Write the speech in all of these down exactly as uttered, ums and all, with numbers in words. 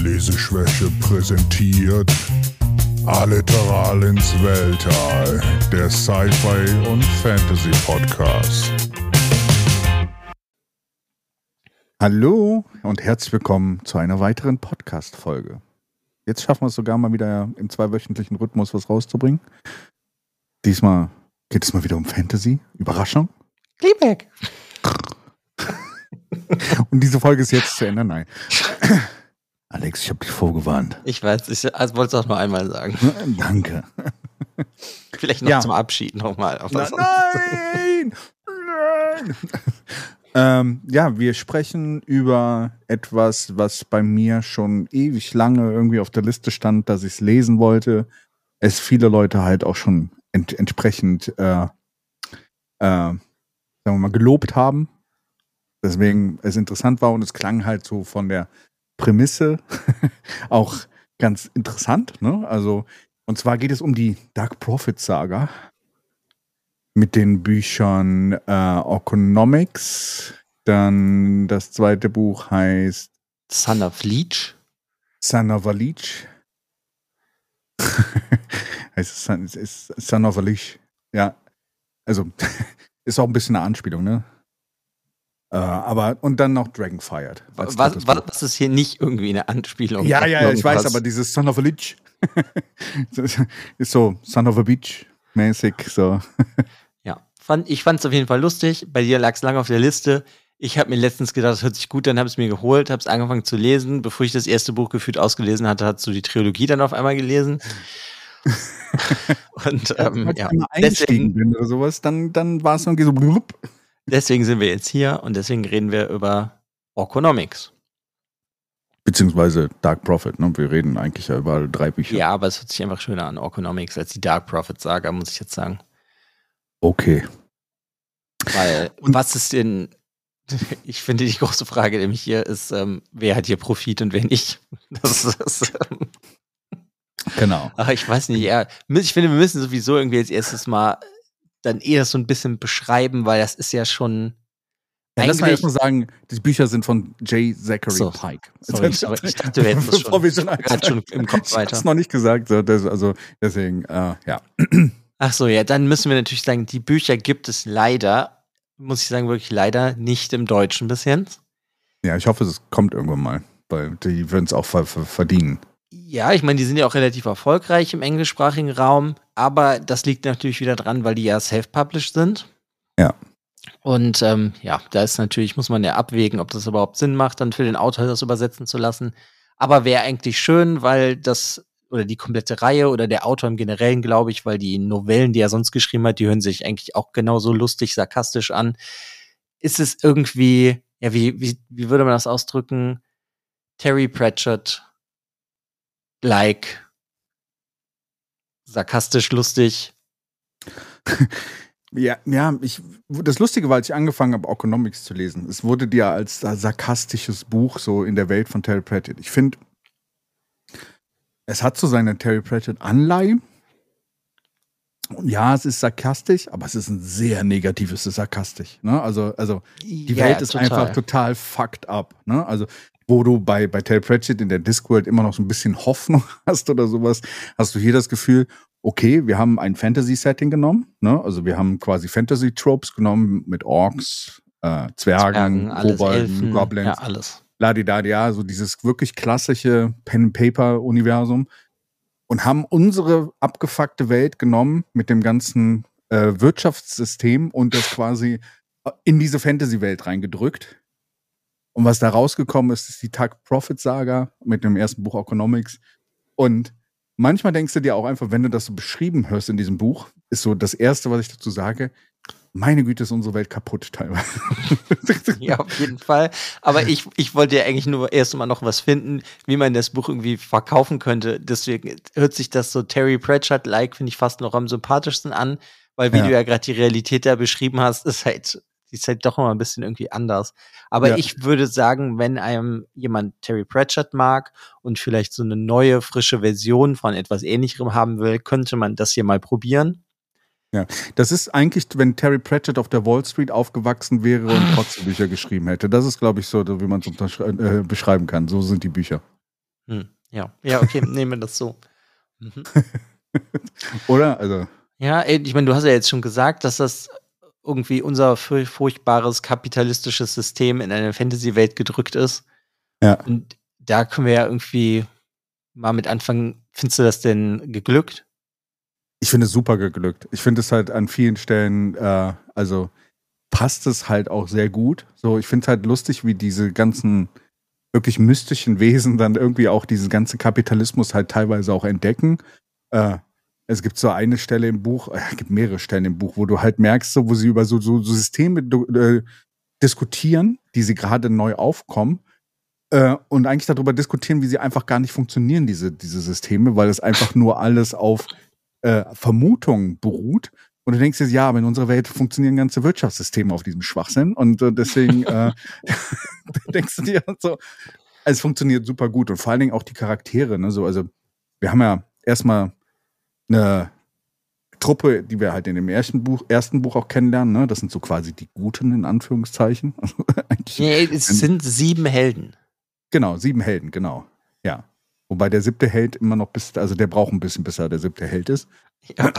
Leseschwäche präsentiert Alliteral ins Weltall, der Sci-Fi und Fantasy Podcast. Hallo und herzlich willkommen zu einer weiteren Podcast-Folge. Jetzt schaffen wir es sogar mal wieder im zweiwöchentlichen Rhythmus was rauszubringen. Diesmal geht es mal wieder um Fantasy. Überraschung. Klebeck. Und diese Folge ist jetzt zu Ende. Nein. Alex, ich habe dich vorgewarnt. Ich weiß, ich also wollte es auch nur einmal sagen. Danke. Vielleicht noch Ja. zum Abschied nochmal. Na, nein! Nein! ähm, ja, wir sprechen über etwas, was bei mir schon ewig lange irgendwie auf der Liste stand, dass ich es lesen wollte. Es viele Leute halt auch schon ent- entsprechend äh, äh, sagen wir mal, gelobt haben. Deswegen es interessant war und es klang halt so von der Prämisse auch ganz interessant, ne? Also, und zwar geht es um die Dark Prophet Saga mit den Büchern äh, Okonomics. Dann das zweite Buch heißt Son of Leech. Son of a Leech. heißt es Son, es ist Son of a Leech. Ja, also ist auch ein bisschen eine Anspielung, ne? Äh, aber, und dann noch Dragonfired. als Was, drittes was, Buch. was ist hier nicht irgendwie eine Anspielung? Ja, auf ja, ja, ich weiß, irgendwas? aber dieses Son of a Leech ist so Son of a Beach mäßig, so. Ja, fand, ich fand es auf jeden Fall lustig. Bei dir lag es lange auf der Liste. Ich habe mir letztens gedacht, das hört sich gut, dann habe ich es mir geholt, habe es angefangen zu lesen. Bevor ich das erste Buch gefühlt ausgelesen hatte, hast du die Trilogie dann auf einmal gelesen. Und ähm, Wenn ich ja, einmal eingestiegen deswegen, bin oder sowas, dann, dann war es irgendwie so blub. deswegen sind wir jetzt hier und deswegen reden wir über Okonomics. Beziehungsweise Dark Prophet, ne? Wir reden eigentlich ja über drei Bücher. Ja, aber es hört sich einfach schöner an, Okonomics, als die Dark Prophet Saga, muss ich jetzt sagen. Okay. Weil, Und- was ist denn, ich finde, die große Frage nämlich hier ist, ähm, wer hat hier Profit und wer nicht? Das ist, das, ähm, Genau. ach, ich weiß nicht, ja, ich finde, wir müssen sowieso irgendwie als erstes mal dann eher so ein bisschen beschreiben, weil das ist ja schon Ja, lass mal eigentlich- erstmal sagen, die Bücher sind von J. Zachary So. Pike. Sorry, sorry, ich dachte, wir hätten das Bevor schon, wir schon gerade schon im Kopf Ich hab's weiter. noch nicht gesagt, so, das, also deswegen, äh, ja. Ach so, ja, dann müssen wir natürlich sagen, die Bücher gibt es leider, muss ich sagen, wirklich leider nicht im Deutschen bis jetzt. Ja, ich hoffe, es kommt irgendwann mal, weil die würden es auch ver- ver- verdienen. Ja, ich meine, die sind ja auch relativ erfolgreich im englischsprachigen Raum, aber das liegt natürlich wieder dran, weil die ja self-published sind. Ja. Und ähm, ja, da ist natürlich, muss man ja abwägen, ob das überhaupt Sinn macht, dann für den Autor das übersetzen zu lassen. Aber wäre eigentlich schön, weil das, oder die komplette Reihe oder der Autor im Generellen, glaube ich, weil die Novellen, die er sonst geschrieben hat, die hören sich eigentlich auch genauso lustig, sarkastisch an. Ist es irgendwie, ja, wie, wie, wie würde man das ausdrücken? Terry Pratchett like sarkastisch lustig. Ja, ja, ich, das Lustige war, als ich angefangen habe, Okonomics zu lesen, es wurde dir als sarkastisches Buch so in der Welt von Terry Pratchett. Ich finde, es hat so seine Terry Pratchett-Anleihe. Und ja, es ist sarkastisch, aber es ist ein sehr negatives sarkastisch. Ne? Also, also die Ja, Welt ja, ist total. einfach total fucked up. Ne? Also, wo du bei, bei Terry Pratchett in der Discworld immer noch so ein bisschen Hoffnung hast oder sowas, hast du hier das Gefühl, okay, wir haben ein Fantasy-Setting genommen. Ne? Also wir haben quasi Fantasy-Tropes genommen mit Orks, äh, Zwergen, Zwergen, alles, Kobolden, Elfen, Goblins, ja, alles. Ladidadea, so dieses wirklich klassische Pen-and-Paper-Universum und haben unsere abgefuckte Welt genommen mit dem ganzen äh, Wirtschaftssystem und das quasi in diese Fantasy-Welt reingedrückt. Und was da rausgekommen ist, ist die Dark Prophet Saga mit dem ersten Buch Okonomics. Und manchmal denkst du dir auch einfach, wenn du das so beschrieben hörst in diesem Buch, ist so das Erste, was ich dazu sage, meine Güte, ist unsere Welt kaputt teilweise. Ja, auf jeden Fall. Aber ich, ich wollte ja eigentlich nur erst mal noch was finden, wie man das Buch irgendwie verkaufen könnte. Deswegen hört sich das so Terry Pratchett-like, finde ich, fast noch am sympathischsten an, weil wie Ja. du ja gerade die Realität da beschrieben hast, ist halt, die ist halt doch immer ein bisschen irgendwie anders. Aber Ja. ich würde sagen, wenn einem jemand Terry Pratchett mag und vielleicht so eine neue, frische Version von etwas Ähnlichem haben will, könnte man das hier mal probieren. Ja, das ist eigentlich, wenn Terry Pratchett auf der Wall Street aufgewachsen wäre und trotzdem Bücher geschrieben hätte. Das ist, glaube ich, so, wie man es äh, beschreiben kann. So sind die Bücher. Hm. Ja, ja, okay, nehmen wir das so. Mhm. Oder? Also. Ja, ey, ich meine, du hast ja jetzt schon gesagt, dass das irgendwie unser furch- furchtbares kapitalistisches System in eine Fantasy-Welt gedrückt ist. Ja. Und da können wir ja irgendwie mal mit anfangen. Findest du das denn geglückt? Ich finde es super geglückt. Ich finde es halt an vielen Stellen, äh, also passt es halt auch sehr gut. So, ich finde es halt lustig, wie diese ganzen wirklich mystischen Wesen dann irgendwie auch diesen ganzen Kapitalismus halt teilweise auch entdecken. Äh, es gibt so eine Stelle im Buch, äh, es gibt mehrere Stellen im Buch, wo du halt merkst, so, wo sie über so, so, so Systeme äh, diskutieren, die sie gerade neu aufkommen. Äh, und eigentlich darüber diskutieren, wie sie einfach gar nicht funktionieren, diese, diese Systeme, weil es einfach nur alles auf äh, Vermutungen beruht. Und du denkst dir, ja, aber in unserer Welt funktionieren ganze Wirtschaftssysteme auf diesem Schwachsinn. Und äh, deswegen äh, denkst du dir so, es funktioniert super gut. Und vor allen Dingen auch die Charaktere. Ne? So, also wir haben ja erstmal eine Truppe, die wir halt in dem ersten Buch, ersten Buch auch kennenlernen. Ne? Das sind so quasi die Guten, in Anführungszeichen. Also nee, es sind sieben Helden. Genau, sieben Helden, genau. Ja. Wobei der siebte Held immer noch bis, also der braucht ein bisschen, bis er der siebte Held ist. Ja.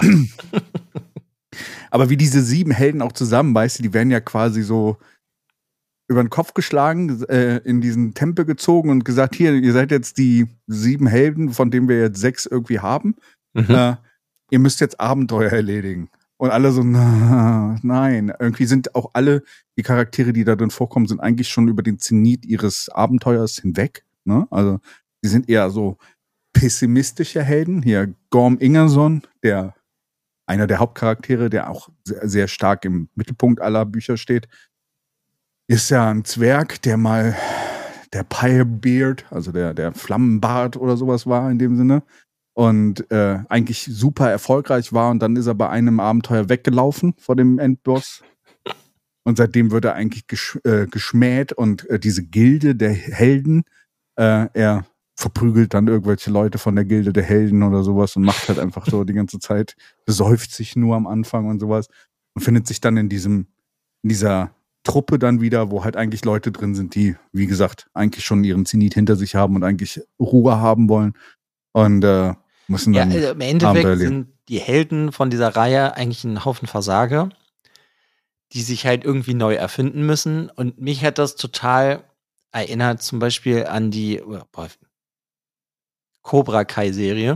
Aber wie diese sieben Helden auch zusammen, weißt du, die werden ja quasi so über den Kopf geschlagen, äh, in diesen Tempel gezogen und gesagt, hier, ihr seid jetzt die sieben Helden, von denen wir jetzt sechs irgendwie haben. Mhm. Äh, ihr müsst jetzt Abenteuer erledigen. Und alle so, na, nein. Irgendwie sind auch alle die Charaktere, die da drin vorkommen, sind eigentlich schon über den Zenit ihres Abenteuers hinweg. Ne? Also die sind eher so pessimistische Helden. Hier Gorm Ingerson, der einer der Hauptcharaktere, der auch sehr, sehr stark im Mittelpunkt aller Bücher steht, ist ja ein Zwerg, der mal der Pirebeard, also der, der Flammenbart oder sowas war in dem Sinne. Und äh, eigentlich super erfolgreich war. Und dann ist er bei einem Abenteuer weggelaufen vor dem Endboss. Und seitdem wird er eigentlich gesch äh, geschmäht. Und äh, diese Gilde der Helden, äh, er verprügelt dann irgendwelche Leute von der Gilde der Helden oder sowas und macht halt einfach so die ganze Zeit, besäuft sich nur am Anfang und sowas und findet sich dann in diesem, in dieser Truppe dann wieder, wo halt eigentlich Leute drin sind, die, wie gesagt, eigentlich schon ihren Zenit hinter sich haben und eigentlich Ruhe haben wollen und äh, müssen dann ja, also im Endeffekt sind die Helden von dieser Reihe eigentlich ein Haufen Versager, die sich halt irgendwie neu erfinden müssen. Und mich hat das total erinnert zum Beispiel an die boah, Cobra Kai-Serie.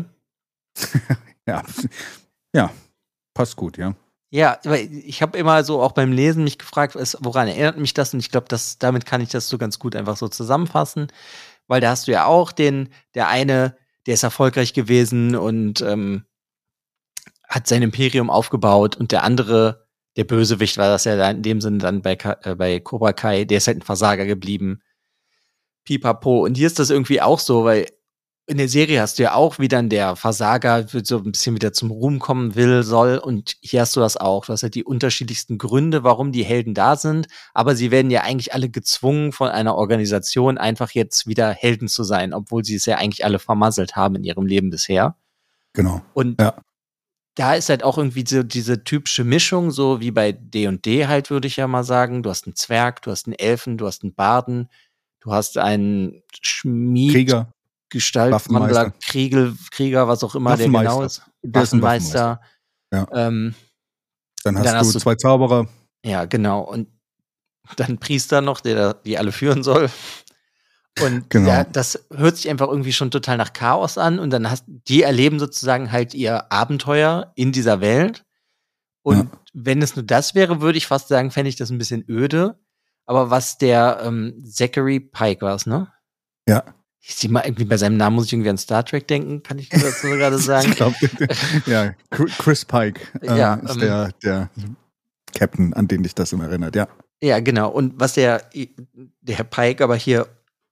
ja. ja, passt gut, ja. Ja, weil ich habe immer so auch beim Lesen mich gefragt, woran erinnert mich das? Und ich glaube, damit kann ich das so ganz gut einfach so zusammenfassen. Weil da hast du ja auch den, der eine, der ist erfolgreich gewesen und ähm, hat sein Imperium aufgebaut und der andere, der Bösewicht war das ja in dem Sinne dann bei, äh, bei Cobra Kai, der ist halt ein Versager geblieben. Pipapo. Und hier ist das irgendwie auch so, weil in der Serie hast du ja auch, wie dann der Versager so ein bisschen wieder zum Ruhm kommen will, soll. Und hier hast du das auch. Du hast halt die unterschiedlichsten Gründe, warum die Helden da sind. Aber sie werden ja eigentlich alle gezwungen von einer Organisation, einfach jetzt wieder Helden zu sein, obwohl sie es ja eigentlich alle vermasselt haben in ihrem Leben bisher. Genau. Und ja. Da ist halt auch irgendwie so diese typische Mischung, so wie bei D und D halt, würde ich ja mal sagen. Du hast einen Zwerg, du hast einen Elfen, du hast einen Barden, du hast einen Schmied. Krieger. Gestaltwandler, Kriegel, Krieger, was auch immer der genau ist. Der ist ein Waffenmeister. Ja. Ähm, dann, hast, dann hast du zwei Zauberer. Ja, genau. Und dann Priester noch, der die alle führen soll. Und genau. Ja, das hört sich einfach irgendwie schon total nach Chaos an. Und dann hast die erleben sozusagen halt ihr Abenteuer in dieser Welt. Und ja. wenn es nur das wäre, würde ich fast sagen, fände ich das ein bisschen öde. Aber was der ähm, Zachary Pike war es, ne? Ja. Ich sehe mal irgendwie bei seinem Namen muss ich irgendwie an Star Trek denken, kann ich das so gerade sagen? Ich glaub, ja, Chris Pike äh, ja, ist ähm, der, der Captain, an den dich das immer erinnert, ja. Ja, genau. Und was der, der Herr Pike aber hier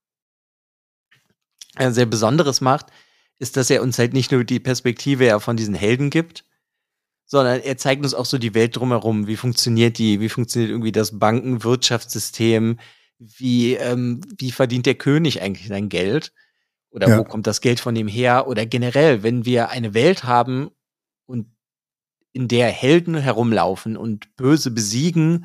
sehr Besonderes macht, ist, dass er uns halt nicht nur die Perspektive von diesen Helden gibt, sondern er zeigt uns auch so die Welt drumherum. Wie funktioniert die? Wie funktioniert irgendwie das Bankenwirtschaftssystem? Wie, ähm, wie verdient der König eigentlich sein Geld? Oder ja. wo kommt das Geld von ihm her? Oder generell, wenn wir eine Welt haben und in der Helden herumlaufen und Böse besiegen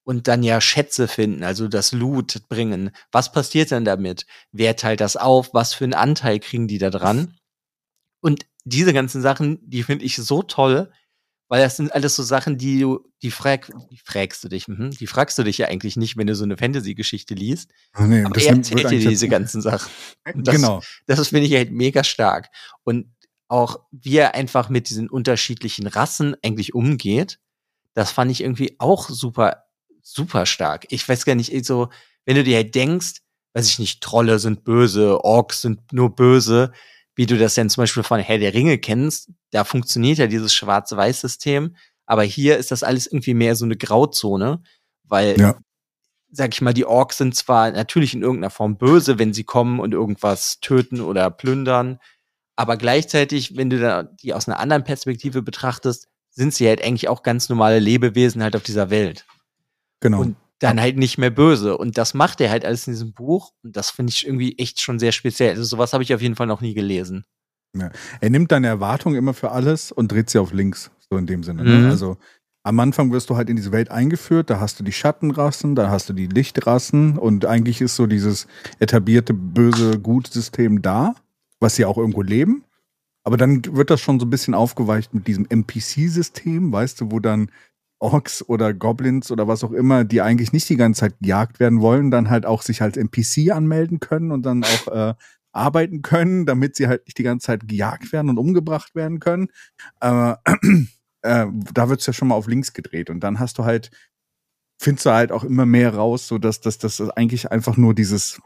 und dann ja Schätze finden, also das Loot bringen. Was passiert dann damit? Wer teilt das auf? Was für einen Anteil kriegen die da dran? Und diese ganzen Sachen, die finde ich so toll, weil das sind alles so Sachen, die du, die, frag, die fragst du dich, mhm, die fragst du dich ja eigentlich nicht, wenn du so eine Fantasy-Geschichte liest. Ach nee, aber das er nimmt- wird erzählt dir eigentlich diese jetzt- ganzen Sachen. Und das, Genau. Das finde ich halt mega stark. Und auch wie er einfach mit diesen unterschiedlichen Rassen eigentlich umgeht, das fand ich irgendwie auch super, super stark. Ich weiß gar nicht, so, wenn du dir halt denkst, weiß ich nicht, Trolle sind böse, Orks sind nur böse, wie du das denn zum Beispiel von Herr der Ringe kennst, da funktioniert ja dieses Schwarz-Weiß-System, aber hier ist das alles irgendwie mehr so eine Grauzone, weil, Ja. sag ich mal, die Orks sind zwar natürlich in irgendeiner Form böse, wenn sie kommen und irgendwas töten oder plündern, aber gleichzeitig, wenn du da die aus einer anderen Perspektive betrachtest, sind sie halt eigentlich auch ganz normale Lebewesen halt auf dieser Welt. Genau. Und dann halt nicht mehr böse. Und das macht er halt alles in diesem Buch. Und das finde ich irgendwie echt schon sehr speziell. Also sowas habe ich auf jeden Fall noch nie gelesen. Er nimmt deine Erwartung immer für alles und dreht sie auf links, so in dem Sinne. Mhm. Ne? Also am Anfang wirst du halt in diese Welt eingeführt, da hast du die Schattenrassen, da hast du die Lichtrassen und eigentlich ist so dieses etablierte böse-gut-System da, was sie auch irgendwo leben. Aber dann wird das schon so ein bisschen aufgeweicht mit diesem N P C-System, weißt du, wo dann Orks oder Goblins oder was auch immer, die eigentlich nicht die ganze Zeit gejagt werden wollen, dann halt auch sich als N P C anmelden können und dann auch äh, arbeiten können, damit sie halt nicht die ganze Zeit gejagt werden und umgebracht werden können. Aber äh, da wird's ja schon mal auf links gedreht und dann hast du halt, findest du halt auch immer mehr raus, so dass das dass das eigentlich einfach nur dieses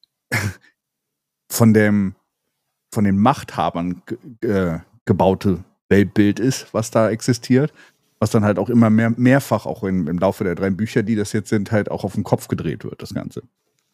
von dem von den Machthabern ge äh, gebaute Weltbild ist, was da existiert, was dann halt auch immer mehr mehrfach auch in, im Laufe der drei Bücher, die das jetzt sind, halt auch auf den Kopf gedreht wird, das Ganze.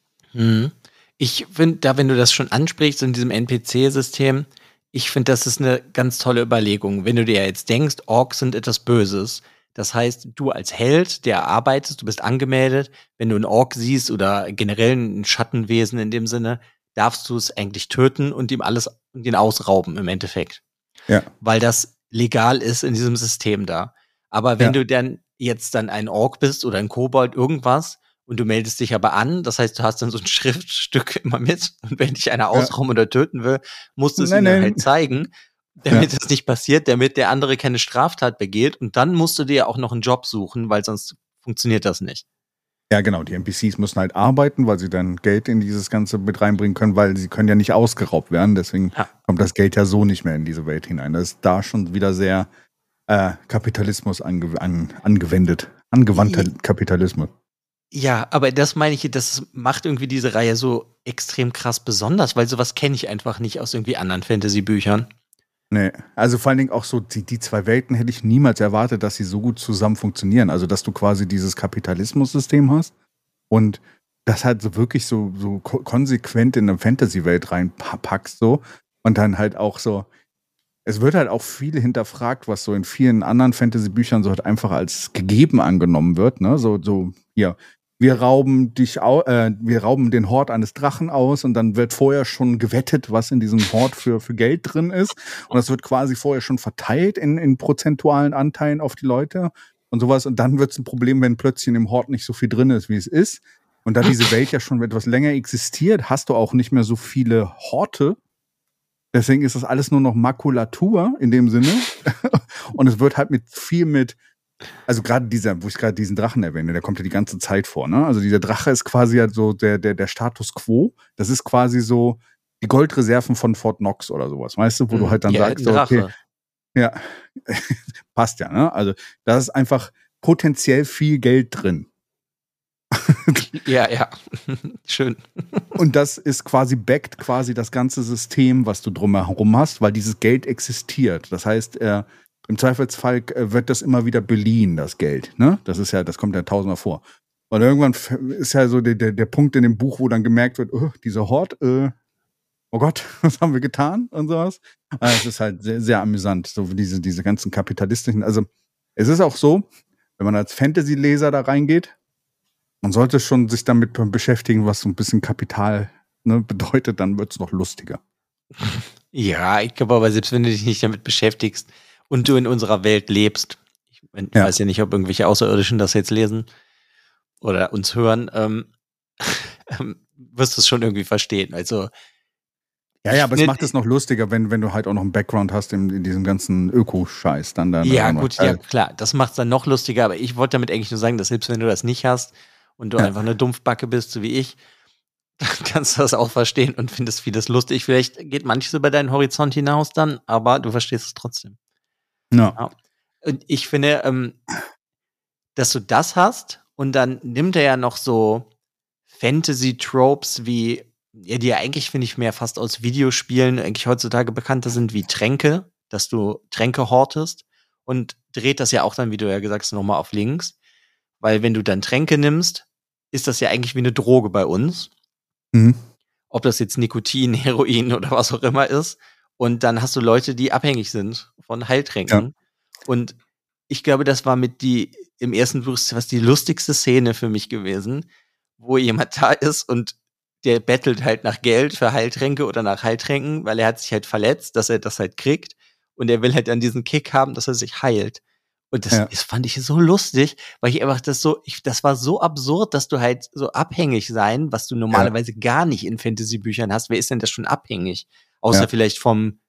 Mhm. Ich finde, da, wenn du das schon ansprichst in diesem N P C-System, ich finde, das ist eine ganz tolle Überlegung. Wenn du dir jetzt denkst, Orks sind etwas Böses, das heißt, du als Held, der arbeitest, du bist angemeldet, wenn du einen Ork siehst oder generell ein Schattenwesen in dem Sinne, darfst du es eigentlich töten und ihm alles und ihn ausrauben im Endeffekt. Ja. Weil das legal ist in diesem System da. Aber wenn Ja. du dann jetzt dann ein Ork bist oder ein Kobold, irgendwas, und du meldest dich aber an, das heißt, du hast dann so ein Schriftstück immer mit und wenn dich einer ausrauben oder töten will, musst du es Nein, ihm dann nein. halt zeigen, damit das nicht passiert, damit der andere keine Straftat begeht und dann musst du dir auch noch einen Job suchen, weil sonst funktioniert das nicht. Ja, genau. Die N P Cs müssen halt arbeiten, weil sie dann Geld in dieses Ganze mit reinbringen können, weil sie können ja nicht ausgeraubt werden. Deswegen Ja. kommt das Geld ja so nicht mehr in diese Welt hinein. Das ist da schon wieder sehr äh, Kapitalismus ange an, angewendet. Angewandter I- Kapitalismus. Ja, aber das meine ich, das macht irgendwie diese Reihe so extrem krass besonders, weil sowas kenne ich einfach nicht aus irgendwie anderen Fantasy-Büchern. Nee, also vor allen Dingen auch so, die, die zwei Welten hätte ich niemals erwartet, dass sie so gut zusammen funktionieren. Also, dass du quasi dieses Kapitalismus-System hast und das halt so wirklich so, so ko- konsequent in eine Fantasy-Welt reinpackst, so. Und dann halt auch so, es wird halt auch viel hinterfragt, was so in vielen anderen Fantasy-Büchern so halt einfach als gegeben angenommen wird, ne? So, so, hier, wir rauben dich au äh, wir rauben den Hort eines Drachen aus und dann wird vorher schon gewettet, was in diesem Hort für, für Geld drin ist. Und das wird quasi vorher schon verteilt in, in prozentualen Anteilen auf die Leute und sowas. Und dann wird es ein Problem, wenn plötzlich in dem Hort nicht so viel drin ist, wie es ist. Und da diese Welt ja schon etwas länger existiert, hast du auch nicht mehr so viele Horte. Deswegen ist das alles nur noch Makulatur in dem Sinne. Und es wird halt mit viel mit, also gerade dieser, wo ich gerade diesen Drachen erwähne, der kommt ja die ganze Zeit vor, ne? Also dieser Drache ist quasi ja so der, der, der Status quo. Das ist quasi so die Goldreserven von Fort Knox oder sowas, weißt du, wo du halt dann Ja, sagst, ein so, Drache. okay, ja, passt ja, ne? Also da ist einfach potenziell viel Geld drin. Ja, ja. Schön. Und das ist quasi backt quasi das ganze System, was du drumherum hast, weil dieses Geld existiert. Das heißt, äh, im Zweifelsfall äh, wird das immer wieder beliehen, das Geld. Ne? Das ist ja, das kommt ja tausendmal vor. Und irgendwann f- ist ja so der, der, der Punkt in dem Buch, wo dann gemerkt wird, oh, dieser Hort, äh, oh Gott, was haben wir getan und sowas. Äh, es ist halt sehr, sehr amüsant, so diese, diese ganzen kapitalistischen. Also es ist auch so, wenn man als Fantasy-Leser da reingeht, man sollte schon sich damit beschäftigen, was so ein bisschen Kapital, ne, bedeutet, dann wird's noch lustiger. Ja, ich glaube aber, selbst wenn du dich nicht damit beschäftigst und du in unserer Welt lebst, ich mein, Ja. weiß ja nicht, ob irgendwelche Außerirdischen das jetzt lesen, oder uns hören, ähm, wirst du es schon irgendwie verstehen. Also Ja, ja, aber es macht es noch lustiger, wenn, wenn du halt auch noch einen Background hast in, in diesem ganzen Öko-Scheiß. Dann, dann, ja, dann gut, ja, klar, das macht es dann noch lustiger, aber ich wollte damit eigentlich nur sagen, dass selbst wenn du das nicht hast und du ja. einfach eine Dumpfbacke bist, so wie ich, dann kannst du das auch verstehen und findest vieles lustig. Vielleicht geht manches über deinen Horizont hinaus dann, aber du verstehst es trotzdem. Ja. Ja. Und ich finde, ähm, dass du das hast und dann nimmt er ja noch so Fantasy-Tropes wie, ja, die ja eigentlich, finde ich, mehr fast aus Videospielen eigentlich heutzutage bekannter sind, wie Tränke, dass du Tränke hortest und dreht das ja auch dann, wie du ja gesagt hast, nochmal auf links. Weil wenn du dann Tränke nimmst, ist das ja eigentlich wie eine Droge bei uns. Mhm. Ob das jetzt Nikotin, Heroin oder was auch immer ist. Und dann hast du Leute, die abhängig sind von Heiltränken. Ja. Und ich glaube, das war mit die, im ersten Buch was die lustigste Szene für mich gewesen, wo jemand da ist und der bettelt halt nach Geld für Heiltränke oder nach Heiltränken, weil er hat sich halt verletzt, dass er das halt kriegt. Und er will halt dann diesen Kick haben, dass er sich heilt. Und das, Ja. das fand ich so lustig, weil ich einfach das so, ich, das war so absurd, dass du halt so abhängig sein, was du normalerweise ja. gar nicht in Fantasy-Büchern hast. Wer ist denn das schon abhängig? Außer ja. vielleicht vom,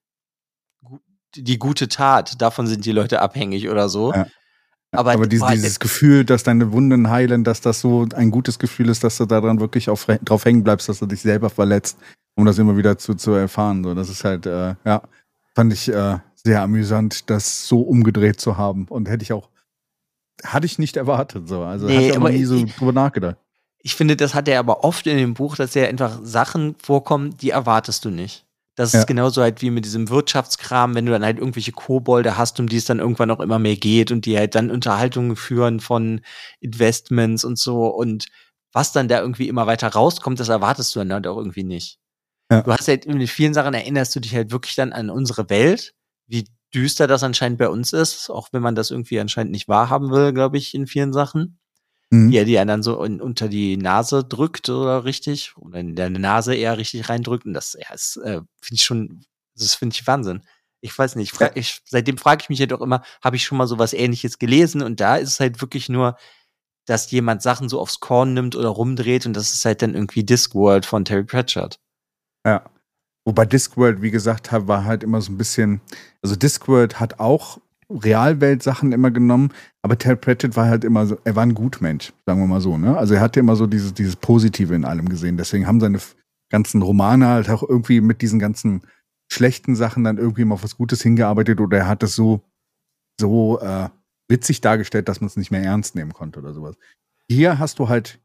die gute Tat. Davon sind die Leute abhängig oder so. Ja. Aber, Aber dieses, boah, dieses Gefühl, dass deine Wunden heilen, dass das so ein gutes Gefühl ist, dass du daran wirklich auf, drauf hängen bleibst, dass du dich selber verletzt, um das immer wieder zu, zu erfahren. So, das ist halt, äh, ja, fand ich äh, sehr amüsant, das so umgedreht zu haben. Und hätte ich auch, hatte ich nicht erwartet. So. Also nee, hatte ich aber nie so ich, drüber nachgedacht. Ich finde, das hat er aber oft in dem Buch, dass er einfach Sachen vorkommen, die erwartest du nicht. Das Ja. ist genauso halt wie mit diesem Wirtschaftskram, wenn du dann halt irgendwelche Kobolde hast, um die es dann irgendwann auch immer mehr geht und die halt dann Unterhaltungen führen von Investments und so und was dann da irgendwie immer weiter rauskommt, das erwartest du dann halt auch irgendwie nicht. Ja. Du hast halt in vielen Sachen erinnerst du dich halt wirklich dann an unsere Welt, wie düster das anscheinend bei uns ist, auch wenn man das irgendwie anscheinend nicht wahrhaben will, glaube ich, in vielen Sachen. Mhm. Die er die dann so in, unter die Nase drückt oder richtig, oder in deine Nase eher richtig reindrückt. Und das, ja, ist, äh, finde ich schon, das finde ich Wahnsinn. Ich weiß nicht, ich frag, ich, seitdem frage ich mich halt auch immer, habe ich schon mal sowas Ähnliches gelesen? Und da ist es halt wirklich nur, dass jemand Sachen so aufs Korn nimmt oder rumdreht und das ist halt dann irgendwie Discworld von Terry Pratchett. Ja. Wobei Discworld, wie gesagt, war halt immer so ein bisschen, also Discworld hat auch Realwelt-Sachen immer genommen, aber Terry Pratchett war halt immer so, er war ein Gutmensch, sagen wir mal so, ne? Also er hatte immer so dieses, dieses Positive in allem gesehen. Deswegen haben seine ganzen Romane halt auch irgendwie mit diesen ganzen schlechten Sachen dann irgendwie mal auf was Gutes hingearbeitet oder er hat es so, so äh, witzig dargestellt, dass man es nicht mehr ernst nehmen konnte oder sowas. Hier hast du halt,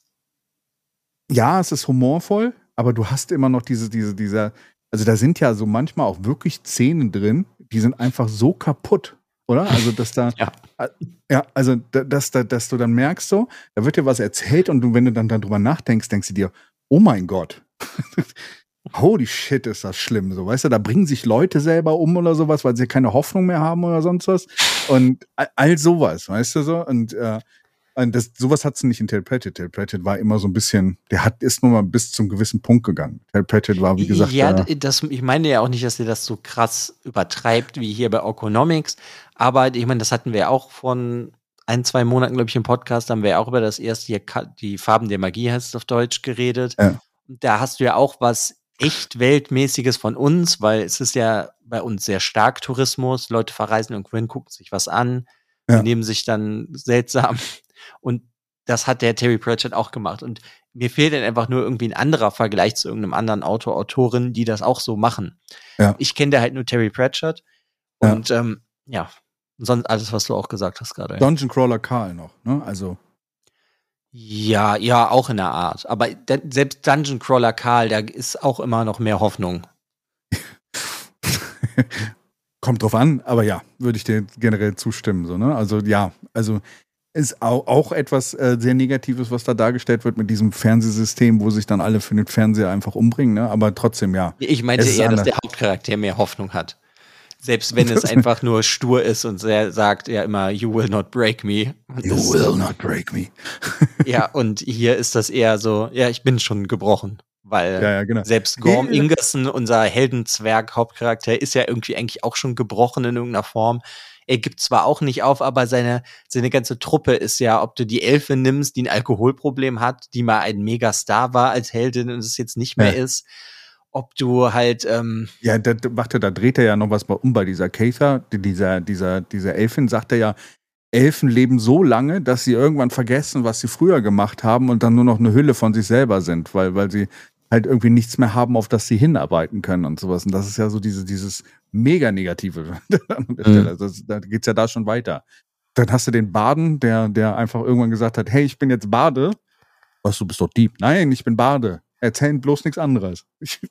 ja, es ist humorvoll, aber du hast immer noch diese, diese, dieser, also da sind ja so manchmal auch wirklich Szenen drin, die sind einfach so kaputt, oder? Also, dass da, Ja. ja, also, dass, dass, dass du dann merkst so, da wird dir was erzählt und du, wenn du dann darüber nachdenkst, denkst du dir, oh mein Gott, holy shit, ist das schlimm, so, weißt du, da bringen sich Leute selber um oder sowas, weil sie keine Hoffnung mehr haben oder sonst was und all, all sowas, weißt du so, und, äh, Und das, sowas hat sie nicht in Terry Pratchett. Terry Pratchett war immer so ein bisschen, der hat ist nur mal bis zum gewissen Punkt gegangen. Terry Pratchett war, wie gesagt, ja, äh, das, ich meine ja auch nicht, dass er das so krass übertreibt wie hier bei Okonomics, aber ich meine, das hatten wir ja auch von ein, zwei Monaten, glaube ich, im Podcast, haben wir ja auch über das erste hier, die Farben der Magie heißt es auf Deutsch, geredet. Ja. Da hast du ja auch was echt Weltmäßiges von uns, weil es ist ja bei uns sehr stark Tourismus, Leute verreisen irgendwo hin, gucken sich was an, Ja. die nehmen sich dann seltsam. Und das hat der Terry Pratchett auch gemacht. Und mir fehlt dann einfach nur irgendwie ein anderer Vergleich zu irgendeinem anderen Autor, Autorin, die das auch so machen. Ja. Ich kenne da halt nur Terry Pratchett. Und ja, ähm, ja. sonst alles, was du auch gesagt hast gerade. Dungeon Crawler Karl noch, ne? Also. Ja, ja, auch in der Art. Aber de- selbst Dungeon Crawler Karl, da ist auch immer noch mehr Hoffnung. Kommt drauf an, aber ja, würde ich dir generell zustimmen, so, ne? Also, ja, also. Ist auch, auch etwas äh, sehr Negatives, was da dargestellt wird mit diesem Fernsehsystem, wo sich dann alle für den Fernseher einfach umbringen, ne? Aber trotzdem, ja. Ich meinte eher, dass der Hauptcharakter mehr Hoffnung hat. Selbst wenn es einfach nur stur ist und er sagt ja immer, you will not break me. Und you will not break me. Ja, und hier ist das eher so, ja, ich bin schon gebrochen, Weil Ja, ja, genau. selbst Gorm Ingerson, unser Heldenzwerg, Hauptcharakter, ist ja irgendwie eigentlich auch schon gebrochen in irgendeiner Form. Er gibt zwar auch nicht auf, aber seine, seine ganze Truppe ist ja, ob du die Elfe nimmst, die ein Alkoholproblem hat, die mal ein Megastar war als Heldin und es jetzt nicht mehr Ja. ist. Ob du halt, ähm, Ja, da, da- warte, da dreht er ja noch was bei- um bei dieser Cather, die- dieser, dieser, dieser Elfin, sagt er ja, Elfen leben so lange, dass sie irgendwann vergessen, was sie früher gemacht haben und dann nur noch eine Hülle von sich selber sind, weil, weil sie halt irgendwie nichts mehr haben, auf das sie hinarbeiten können und sowas. Und das ist ja so diese, dieses mega Negative an der Stelle. Also das, da geht's ja da schon weiter. Dann hast du den Baden, der, der einfach irgendwann gesagt hat, hey, ich bin jetzt Bade. Was, du bist doch Dieb. Nein, ich bin Bade. Erzähl bloß nichts anderes.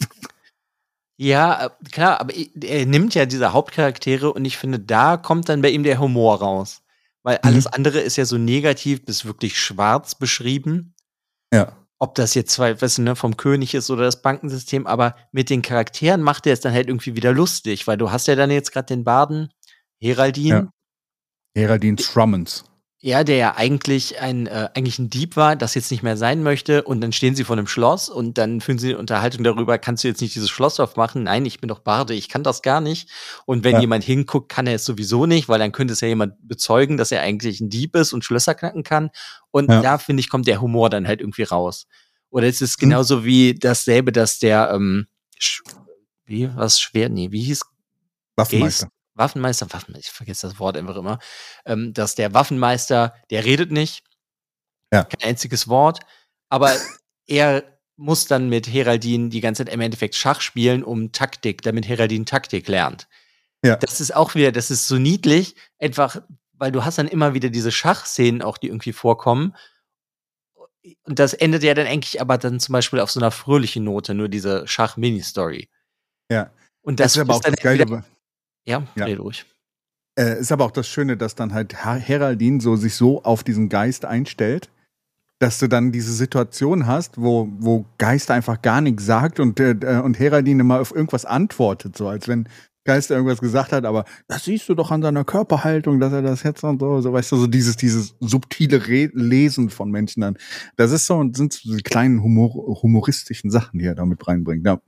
ja, äh, klar, aber i- er nimmt ja diese Hauptcharaktere und ich finde, da kommt dann bei ihm der Humor raus. Weil alles andere ist ja so negativ bis wirklich schwarz beschrieben. Ja. Ob das jetzt zwei, weißt du, ne, vom König ist oder das Bankensystem, aber mit den Charakteren macht er es dann halt irgendwie wieder lustig, weil du hast ja dann jetzt gerade den Barden, Heraldin, Ja. Heraldin Strummens. ja, der ja eigentlich ein, äh, eigentlich ein Dieb war, das jetzt nicht mehr sein möchte und dann stehen sie vor einem Schloss und dann führen sie eine Unterhaltung darüber, kannst du jetzt nicht dieses Schloss aufmachen? Nein, ich bin doch Barde, ich kann das gar nicht. Und wenn Ja. jemand hinguckt, kann er es sowieso nicht, weil dann könnte es ja jemand bezeugen, dass er eigentlich ein Dieb ist und Schlösser knacken kann. Und Ja. da, finde ich, kommt der Humor dann halt irgendwie raus. Oder es ist Hm. genauso wie dasselbe, dass der, ähm, Sch- wie, was schwer, nee, wie hieß Waffenmeister. Gaze- Waffenmeister, Waffen, ich vergesse das Wort einfach immer, ähm, dass der Waffenmeister, der redet nicht, Ja. kein einziges Wort, aber er muss dann mit Heraldin die ganze Zeit im Endeffekt Schach spielen, um Taktik, damit Heraldin Taktik lernt. Ja. Das ist auch wieder, das ist so niedlich, einfach, weil du hast dann immer wieder diese Schachszenen auch, die irgendwie vorkommen. Und das endet ja dann eigentlich aber dann zum Beispiel auf so einer fröhlichen Note, nur diese Schach-Mini-Story. Ja. Und das ist aber auch dann das Geile. wieder- Ja, Ja. red ruhig. Äh, ist aber auch das Schöne, dass dann halt Her- Heraldin so sich so auf diesen Geist einstellt, dass du dann diese Situation hast, wo, wo Geist einfach gar nichts sagt und, äh, und Heraldin immer auf irgendwas antwortet, so als wenn Geist irgendwas gesagt hat, aber das siehst du doch an seiner Körperhaltung, dass er das jetzt und so, so weißt du, so dieses, dieses subtile Re Lesen von Menschen dann. Das ist so, sind so die kleinen Humor humoristischen Sachen, die er da mit reinbringt. Ja.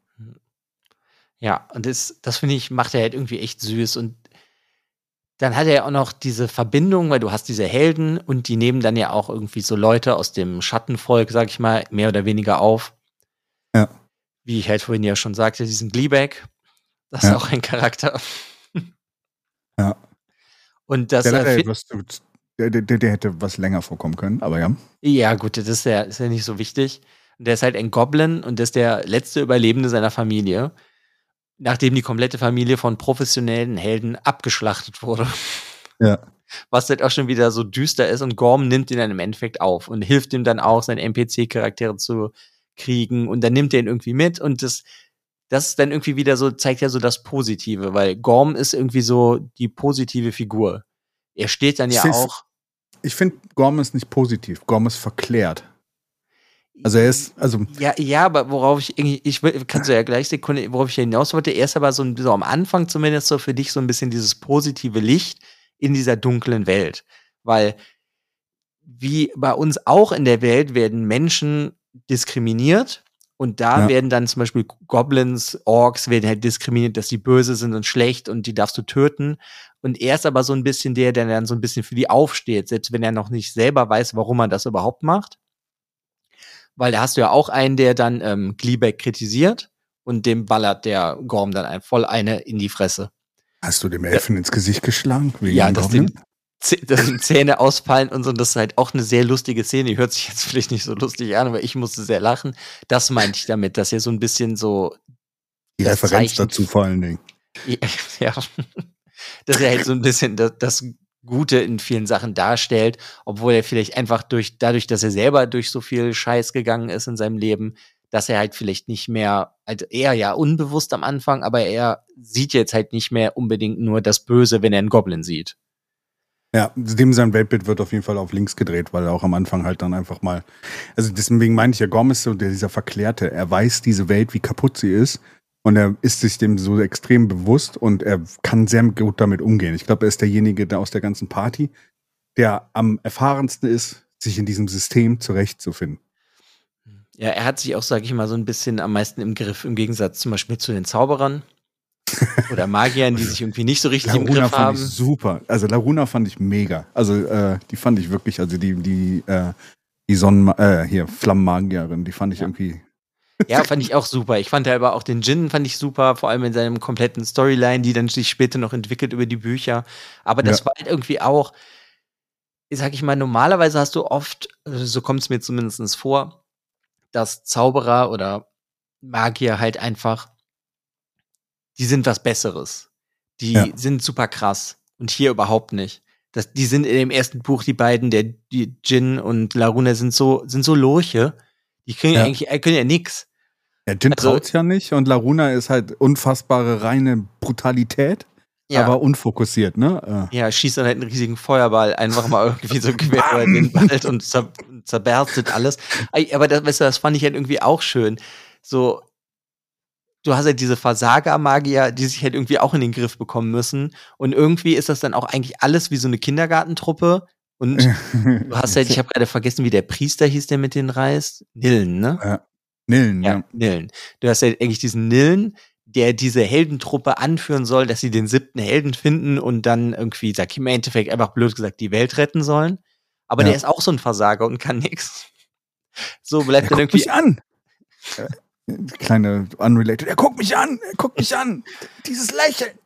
Ja, und das, das finde ich, macht er halt irgendwie echt süß. Und dann hat er auch noch diese Verbindung, weil du hast diese Helden und die nehmen dann ja auch irgendwie so Leute aus dem Schattenvolk, sag ich mal, mehr oder weniger auf. Ja. Wie ich halt vorhin ja schon sagte, diesen Gleeback. Das Ja. ist auch ein Charakter. Ja. Und das, Der, äh, der, find- was, der, der, der hätte was länger vorkommen können, aber ja. ja gut, das ist ja, ist ja nicht so wichtig. Und der ist halt ein Goblin und der ist der letzte Überlebende seiner Familie, nachdem die komplette Familie von professionellen Helden abgeschlachtet wurde. Ja. Was halt auch schon wieder so düster ist und Gorm nimmt ihn dann im Endeffekt auf und hilft ihm dann auch, seine N P C-Charaktere zu kriegen und dann nimmt er ihn irgendwie mit und das, das ist dann irgendwie wieder so, zeigt ja so das Positive, weil Gorm ist irgendwie so die positive Figur. Er steht dann Ich ja find's- auch. Ich finde, Gorm ist nicht positiv. Gorm ist verklärt. Also er ist, also Ja, ja, aber worauf ich irgendwie, ich will, kannst du ja gleich Sekunde, worauf ich hinaus wollte, er ist aber so, ein- so am Anfang zumindest so für dich so ein bisschen dieses positive Licht in dieser dunklen Welt. Weil, wie bei uns auch in der Welt werden Menschen diskriminiert und da Ja. werden dann zum Beispiel Goblins, Orks werden halt diskriminiert, dass die böse sind und schlecht und die darfst du töten. Und er ist aber so ein bisschen der, der dann so ein bisschen für die aufsteht, selbst wenn er noch nicht selber weiß, warum er das überhaupt macht. Weil da hast du ja auch einen, der dann ähm, Gleeback kritisiert und dem ballert der Gorm dann ein, voll eine in die Fresse. hast du dem Elfen ins Gesicht geschlagen? Wegen Ja, dem dass Goblin? dem, Z- dass ihm Zähne ausfallen und so. Und das ist halt auch eine sehr lustige Szene. Die hört sich jetzt vielleicht nicht so lustig an, aber ich musste sehr lachen. Das meinte ich damit, dass er so ein bisschen so, Die das Referenz Zeichen- dazu vor allen Dingen. ja, dass er halt so ein bisschen das, das Gute in vielen Sachen darstellt, obwohl er vielleicht einfach durch, dadurch, dass er selber durch so viel Scheiß gegangen ist in seinem Leben, dass er halt vielleicht nicht mehr, also er ja unbewusst am Anfang, aber er sieht jetzt halt nicht mehr unbedingt nur das Böse, wenn er einen Goblin sieht. Ja, dem sein Weltbild wird auf jeden Fall auf links gedreht, weil er auch am Anfang halt dann einfach mal, also deswegen meine ich ja, Gorm ist so der, dieser Verklärte. Er weiß diese Welt, wie kaputt sie ist und er ist sich dem so extrem bewusst und er kann sehr gut damit umgehen. Ich glaube, er ist derjenige der aus der ganzen Party, der am erfahrensten ist, sich in diesem System zurechtzufinden. Ja, er hat sich auch, sag ich mal, so ein bisschen am meisten im Griff, im Gegensatz zum Beispiel zu den Zauberern oder Magiern, die sich irgendwie nicht so richtig Laruna im Griff fand haben. ich super. Also Laruna fand ich mega. Also äh, die fand ich wirklich, also die, die, äh, die Sonnen, äh, hier, Flammenmagierin, die fand ich Ja. irgendwie. Ja, fand ich auch super. Ich fand aber auch den Djinn fand ich super, vor allem in seinem kompletten Storyline, die dann sich später noch entwickelt über die Bücher. Aber das Ja. war halt irgendwie auch, sag ich mal, normalerweise hast du oft, also so kommt es mir zumindest vor, dass Zauberer oder Magier halt einfach, die sind was Besseres. Die Ja. sind super krass. Und hier überhaupt nicht. Das, die sind in dem ersten Buch, die beiden, der die Djinn und Laruna sind so, sind so Lurche. Die können ja, Ja. eigentlich, äh, können ja nix. Ja, Jin Also- traut's ja nicht und Laruna ist halt unfassbare reine Brutalität, Ja. aber unfokussiert, ne? Ja, schießt dann halt einen riesigen Feuerball einfach mal irgendwie so quer über den Wald und zer zerberstet alles. Aber das, weißt du, das fand ich halt irgendwie auch schön. So, du hast halt diese Versager-Magier, die sich halt irgendwie auch in den Griff bekommen müssen. Und irgendwie ist das dann auch eigentlich alles wie so eine Kindergartentruppe. Und Äh. du hast halt, ich habe gerade vergessen, wie der Priester hieß, der mit denen reist. Nillen, ne? Ja. Nillen, ja. Ja, Nillen. Du hast ja eigentlich diesen Nillen, der diese Heldentruppe anführen soll, dass sie den siebten Helden finden und dann irgendwie, sag ich im Endeffekt einfach blöd gesagt, die Welt retten sollen. Aber Ja. der ist auch so ein Versager und kann nix. So bleibt Er dann guckt irgendwie. mich an. Äh, Kleine Unrelated. Er guckt mich an. Er guckt mich an. Dieses Lächeln.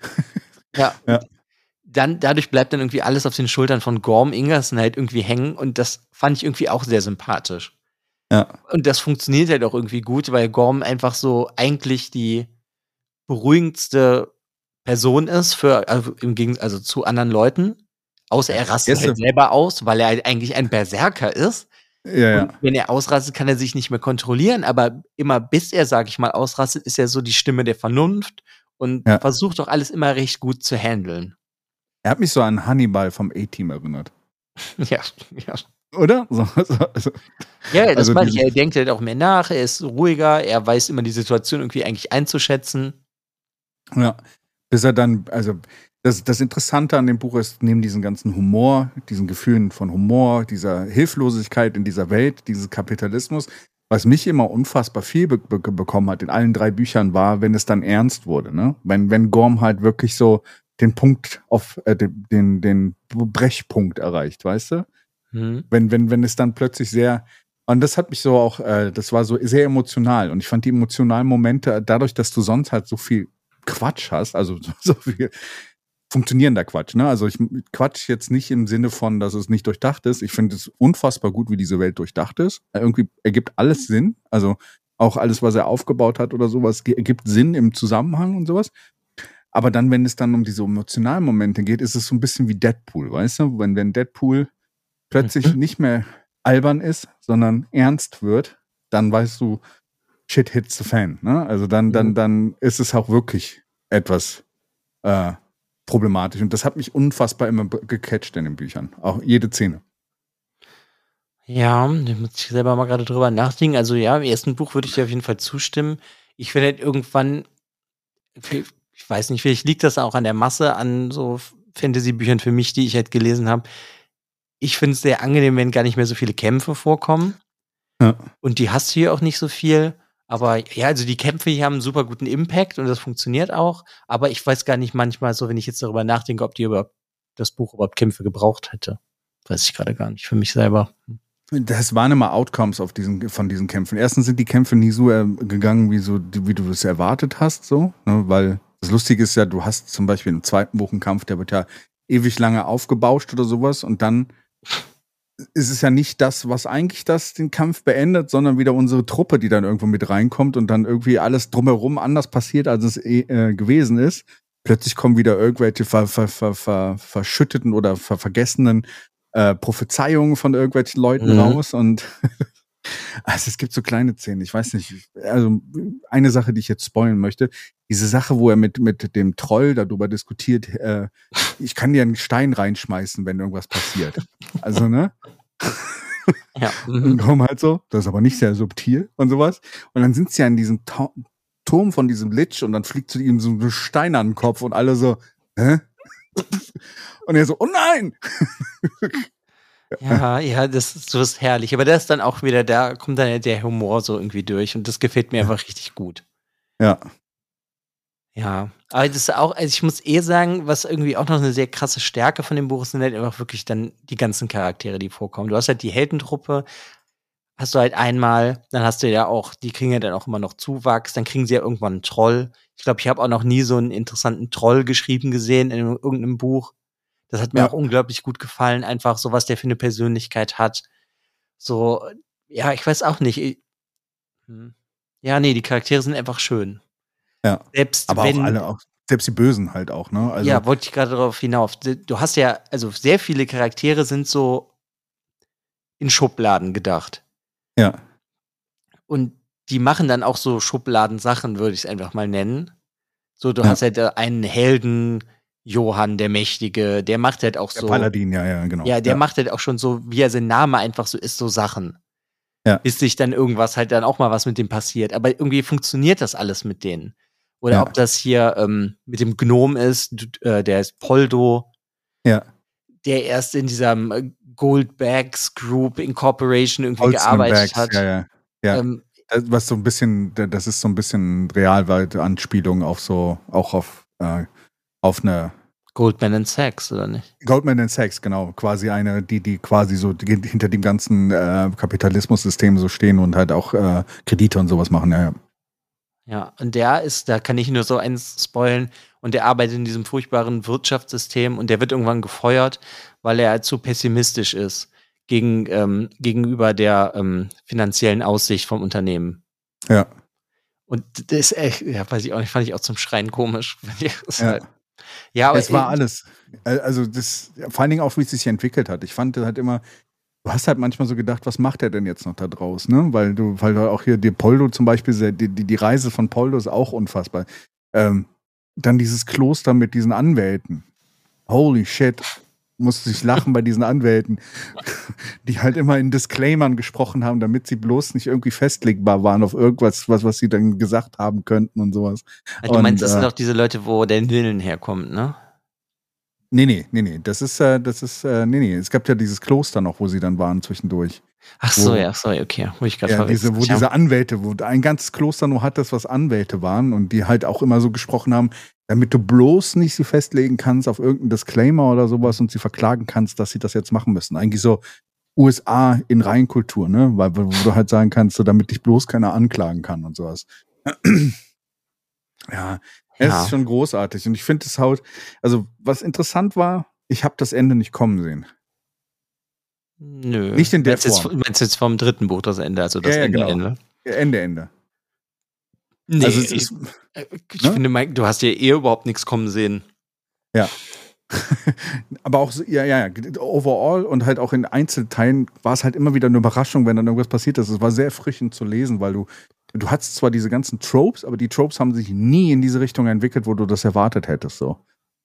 Ja. Ja. Dann, dadurch bleibt dann irgendwie alles auf den Schultern von Gorm Ingerson halt irgendwie hängen und das fand ich irgendwie auch sehr sympathisch. Ja. Und das funktioniert halt auch irgendwie gut, weil Gorm einfach so eigentlich die beruhigendste Person ist für, also im Gegensatz, also zu anderen Leuten. Außer er rastet Erste- halt selber aus, weil er halt eigentlich ein Berserker ist. Ja, ja. Und wenn er ausrastet, kann er sich nicht mehr kontrollieren. Aber immer bis er, sag ich mal, ausrastet, ist er so die Stimme der Vernunft und Ja. versucht doch alles immer recht gut zu handeln. Er hat mich so an Hannibal vom A-Team erinnert. Ja, ja. Oder? So, so, so. Ja, das Also meine ich. diese- Er denkt halt auch mehr nach, er ist ruhiger, er weiß immer die Situation irgendwie eigentlich einzuschätzen. Ja. Bis er dann, also das, das Interessante an dem Buch ist, neben diesem ganzen Humor, diesen Gefühlen von Humor, dieser Hilflosigkeit in dieser Welt, dieses Kapitalismus, was mich immer unfassbar viel be be bekommen hat in allen drei Büchern, war, wenn es dann ernst wurde, ne? Wenn, wenn Gorm halt wirklich so den Punkt auf, äh, den, den, den Brechpunkt erreicht, weißt du? Hm. Wenn, wenn, wenn es dann plötzlich sehr, und das hat mich so auch, äh, das war so sehr emotional und ich fand die emotionalen Momente, dadurch, dass du sonst halt so viel Quatsch hast, also so, so viel funktionierender Quatsch, ne? Also ich Quatsch jetzt nicht im Sinne von, dass es nicht durchdacht ist. Ich finde es unfassbar gut, wie diese Welt durchdacht ist. Irgendwie ergibt alles Sinn, also auch alles, was er aufgebaut hat oder sowas, ergibt Sinn im Zusammenhang und sowas. Aber dann, wenn es dann um diese emotionalen Momente geht, ist es so ein bisschen wie Deadpool, weißt du? Wenn, wenn Deadpool plötzlich Mhm. nicht mehr albern ist, sondern ernst wird, dann weißt du, shit hits the fan, ne? Also dann, dann, Mhm. dann ist es auch wirklich etwas äh, problematisch. Und das hat mich unfassbar immer be- gecatcht in den Büchern. Auch jede Szene. Ja, da muss ich selber mal gerade drüber nachdenken. Also ja, im ersten Buch würde ich dir auf jeden Fall zustimmen. Ich finde halt irgendwann, ich weiß nicht, vielleicht liegt das auch an der Masse an so Fantasy-Büchern für mich, die ich halt gelesen habe. Ich finde es sehr angenehm, wenn gar nicht mehr so viele Kämpfe vorkommen. Ja. Und die hast du hier auch nicht so viel. Aber ja, also die Kämpfe hier haben einen super guten Impact und das funktioniert auch. Aber ich weiß gar nicht manchmal so, wenn ich jetzt darüber nachdenke, ob die überhaupt das Buch überhaupt Kämpfe gebraucht hätte. Weiß ich gerade gar nicht für mich selber. Das waren immer Outcomes auf diesen, von diesen Kämpfen. Erstens sind die Kämpfe nie so äh, gegangen, wie, so, wie du es erwartet hast, so, ne? Weil das Lustige ist ja, du hast zum Beispiel im zweiten Buch einen Kampf, der wird ja ewig lange aufgebauscht oder sowas und dann ist es ja nicht das, was eigentlich das den Kampf beendet, sondern wieder unsere Truppe, die dann irgendwo mit reinkommt und dann irgendwie alles drumherum anders passiert, als es eh, äh, gewesen ist. Plötzlich kommen wieder irgendwelche ver, ver, ver, ver, verschütteten oder ver, vergessenen äh, Prophezeiungen von irgendwelchen Leuten Mhm. raus und also es gibt so kleine Szenen, ich weiß nicht, also eine Sache, die ich jetzt spoilen möchte, diese Sache, wo er mit, mit dem Troll darüber diskutiert, äh, ich kann dir einen Stein reinschmeißen, wenn irgendwas passiert. Also, ne? Ja. Und Mhm. kommen halt so, das ist aber nicht sehr subtil und sowas. Und dann sind sie ja in diesem Ta Turm von diesem Lich und dann fliegt zu ihm so ein Stein an den Kopf und alle so, hä? Und er so, oh nein! Ja, ja, das ist so ist herrlich. Aber das ist dann auch wieder, da kommt dann der Humor so irgendwie durch und das gefällt mir einfach richtig gut. Ja. Ja, aber das ist auch, also ich muss eh sagen, was irgendwie auch noch eine sehr krasse Stärke von dem Buch ist, sind halt einfach wirklich dann die ganzen Charaktere, die vorkommen. Du hast halt die Heldentruppe, hast du halt einmal, dann hast du ja auch, die kriegen ja dann auch immer noch Zuwachs, dann kriegen sie ja irgendwann einen Troll. Ich glaube, ich habe auch noch nie so einen interessanten Troll geschrieben gesehen in irgendeinem Buch. Das hat mir Ja. auch unglaublich gut gefallen, einfach so, was der für eine Persönlichkeit hat. So, ja, ich weiß auch nicht. Ich, hm. Ja, nee, die Charaktere sind einfach schön. Ja. Selbst Aber wenn, auch alle, auch, selbst die Bösen halt auch, ne? Also, ja, wollte ich gerade darauf hinauf. Du hast ja, also sehr viele Charaktere sind so in Schubladen gedacht. ja. Und die machen dann auch so Schubladensachen, würde ich es einfach mal nennen. So, du Ja. hast halt einen Helden, Johann der Mächtige, der macht halt auch Der so. Paladin, ja, ja, genau. Ja, der ja. macht halt auch schon so, wie er sein Name einfach so ist, so Sachen. Ja. Bis sich dann irgendwas halt dann auch mal was mit dem passiert. Aber irgendwie funktioniert das alles mit denen. Oder Ja. ob das hier ähm, mit dem Gnom ist, du- äh, der ist Poldo, Ja. der erst in diesem äh, Goldbags Group Incorporation irgendwie Holzen gearbeitet Bags, hat. ja, ja. ja. Ähm, Das, was so ein bisschen, das ist so ein bisschen realweite Anspielung auf so, auch auf, äh, auf eine Goldman and Sachs, oder nicht? Goldman and Sachs, genau. Quasi eine, die, die quasi so die, hinter dem ganzen äh, Kapitalismussystem so stehen und halt auch äh, Kredite und sowas machen, ja, ja. Ja, und der ist, da kann ich nur so eins spoilen, und der arbeitet in diesem furchtbaren Wirtschaftssystem und der wird irgendwann gefeuert, weil er zu pessimistisch ist gegen, ähm, gegenüber der ähm, finanziellen Aussicht vom Unternehmen. Ja. Und das ist echt, ja, weiß ich auch nicht, fand ich auch zum Schreien komisch. Ja. Halt, ja, aber Es war eben, alles. Also das, vor allen Dingen auch, wie es sich entwickelt hat. Ich fand halt immer, du hast halt manchmal so gedacht, was macht er denn jetzt noch da draus, ne? Weil du, weil du auch hier, die Poldo zum Beispiel, die, die, die Reise von Poldo ist auch unfassbar. Ähm, dann dieses Kloster mit diesen Anwälten. Holy shit. Musste ich lachen bei diesen Anwälten, die halt immer in Disclaimern gesprochen haben, damit sie bloß nicht irgendwie festlegbar waren auf irgendwas, was, was sie dann gesagt haben könnten und sowas. du meinst, und, das äh, sind doch diese Leute, wo der Willen herkommt, ne? Nee, nee, nee, nee. Das ist, äh, das ist, äh, nee, nee. Es gab ja dieses Kloster noch, wo sie dann waren zwischendurch. Ach so, Wo- ja, sorry, okay, wo ich gerade Ja, diese, wo verwechselt. diese Anwälte, wo ein ganzes Kloster nur hat, das was Anwälte waren und die halt auch immer so gesprochen haben, damit du bloß nicht sie festlegen kannst auf irgendeinen Disclaimer oder sowas und sie verklagen kannst, dass sie das jetzt machen müssen. Eigentlich so U S A in Reinkultur, ne? Weil, wo du halt sagen kannst, so damit dich bloß keiner anklagen kann und sowas. Ja, es Ja. ist schon großartig und ich finde es halt, also was interessant war, ich habe das Ende nicht kommen sehen. Nö. Nicht in der meinst jetzt, Form. meinst jetzt vom dritten Buch das Ende, also das Ja, ja, Ende, genau. Ende? Ende, Ende. Nee, Also es ich, ist, ich ne? finde, Mike, du hast ja eh überhaupt nichts kommen sehen. ja. Aber auch so, ja, ja, ja, overall und halt auch in Einzelteilen war es halt immer wieder eine Überraschung, wenn dann irgendwas passiert ist. Es war sehr erfrischend zu lesen, weil du, du hattest zwar diese ganzen Tropes, aber die Tropes haben sich nie in diese Richtung entwickelt, wo du das erwartet hättest, so.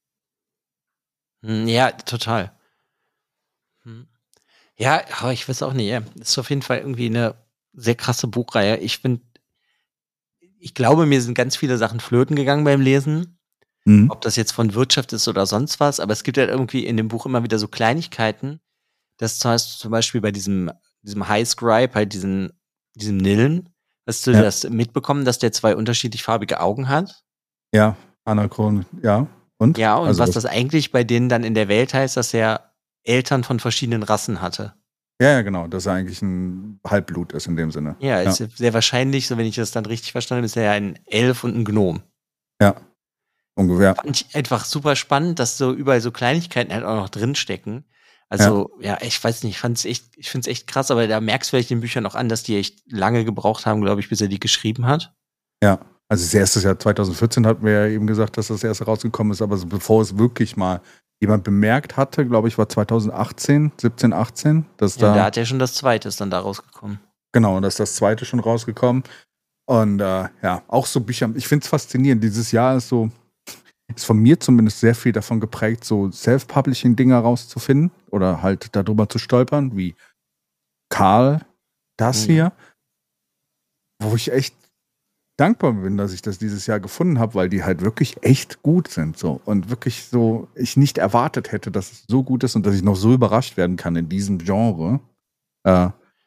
Hm, Ja, total. Hm. Ja, aber ich weiß auch nicht. Ja. Ist auf jeden Fall irgendwie eine sehr krasse Buchreihe. Ich finde, ich glaube, mir sind ganz viele Sachen flöten gegangen beim Lesen. Mhm. Ob das jetzt von Wirtschaft ist oder sonst was, aber es gibt halt irgendwie in dem Buch immer wieder so Kleinigkeiten, dass zum Beispiel, zum Beispiel bei diesem, diesem High Scribe, halt diesen, diesem Nillen, hast du Ja. das mitbekommen, dass der zwei unterschiedlich farbige Augen hat? Ja, Anachron, ja. Und? Ja, und Also was das eigentlich bei denen dann in der Welt heißt, dass er Eltern von verschiedenen Rassen hatte. Ja, ja, genau, dass er eigentlich ein Halbblut ist in dem Sinne. Ja, Ja. ist sehr wahrscheinlich, so wenn ich das dann richtig verstanden habe, ist er ja ein Elf und ein Gnom. Ja, ungefähr. Fand ich einfach super spannend, dass so überall so Kleinigkeiten halt auch noch drinstecken. Also, ja, ich weiß nicht, ich fand's echt, ich finde es echt krass, aber da merkst du vielleicht den Büchern auch an, dass die echt lange gebraucht haben, glaube ich, bis er die geschrieben hat. Ja, also das erste Jahr zwanzig vierzehn hatten wir ja eben gesagt, dass das erste rausgekommen ist, aber so bevor es wirklich mal jemand bemerkt hatte, glaube ich, war zwanzig achtzehn, siebzehn, achtzehn, dass Ja, da, da hat ja schon das zweite ist dann da rausgekommen. genau, dass das zweite schon rausgekommen. Und äh, ja, auch so Bücher, ich finde es faszinierend, dieses Jahr ist so, ist von mir zumindest sehr viel davon geprägt, so Self-Publishing-Dinger rauszufinden oder halt darüber zu stolpern, wie Karl, das Mhm. hier, wo ich echt dankbar bin, dass ich das dieses Jahr gefunden habe, weil die halt wirklich echt gut sind. So. Und wirklich so, ich nicht erwartet hätte, dass es so gut ist und dass ich noch so überrascht werden kann in diesem Genre. Äh,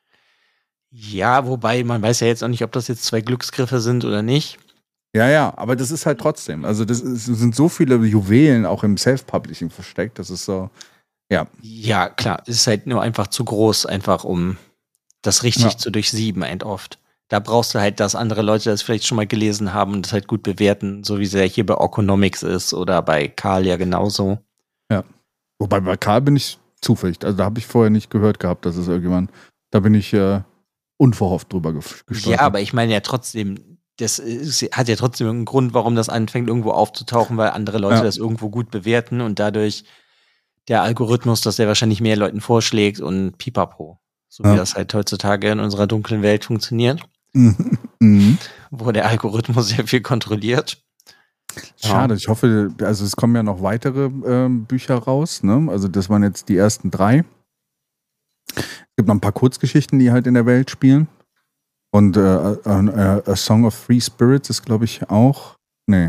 Ja, wobei man weiß ja jetzt auch nicht, ob das jetzt zwei Glücksgriffe sind oder nicht. ja, ja, aber das ist halt trotzdem. Also das ist, es sind so viele Juwelen auch im Self-Publishing versteckt. Das ist so, ja. Ja, klar, es ist halt nur einfach zu groß, einfach um das richtig Ja. zu durchsieben, end oft. Da brauchst du halt, dass andere Leute das vielleicht schon mal gelesen haben und das halt gut bewerten, so wie es ja hier bei Okonomics ist oder bei Karl ja genauso. Ja. Wobei bei Karl bin ich zufällig. Also da habe ich vorher nicht gehört gehabt, dass es irgendjemand, da bin ich äh, unverhofft drüber ge- gestolpert. Ja, aber ich meine ja trotzdem, das ist, hat ja trotzdem einen Grund, warum das anfängt irgendwo aufzutauchen, weil andere Leute Ja. das irgendwo gut bewerten und dadurch der Algorithmus, dass der wahrscheinlich mehr Leuten vorschlägt und pipapo. So wie Ja. das halt heutzutage in unserer dunklen Welt funktioniert, Mhm. Mhm. wo der Algorithmus sehr viel kontrolliert. Schade, ich hoffe, also es kommen ja noch weitere ähm, Bücher raus, ne? Also das waren jetzt die ersten drei. Es gibt noch ein paar Kurzgeschichten, die halt in der Welt spielen. Und äh, äh, A Song of Free Spirits ist, glaube ich, auch. Nee.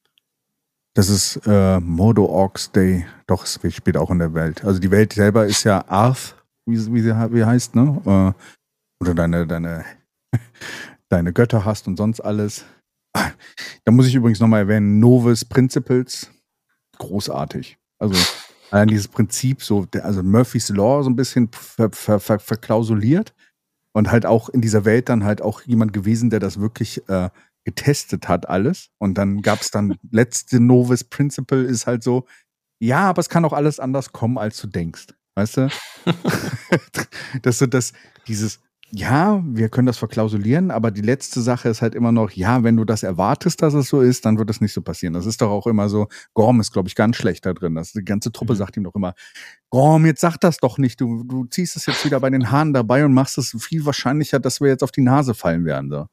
Das ist äh, Modo Orcs Day. Doch, es spielt auch in der Welt. Also die Welt selber ist ja Arth, wie, sie- wie sie wie heißt, ne? Äh, oder deine, deine, deine Götter hast und sonst alles. Ah, Da muss ich übrigens nochmal erwähnen, Novus Principles, großartig. Also allein dieses Prinzip, so, der- also Murphy's Law so ein bisschen ver, ver, ver, verklausuliert und halt auch in dieser Welt dann halt auch jemand gewesen, der das wirklich äh, getestet hat alles. Und dann gab es dann letzte Novus Principle ist halt so, ja, aber es kann auch alles anders kommen, als du denkst. Weißt du? Dass du das, dieses, ja, wir können das verklausulieren, aber die letzte Sache ist halt immer noch, ja, wenn du das erwartest, dass es so ist, dann wird es nicht so passieren. Das ist doch auch immer so, Gorm ist, glaube ich, ganz schlecht da drin. Das, die ganze Truppe Mhm. sagt ihm doch immer, Gorm, jetzt sag das doch nicht, du, du ziehst es jetzt wieder bei den Haaren dabei und machst es viel wahrscheinlicher, dass wir jetzt auf die Nase fallen werden. So.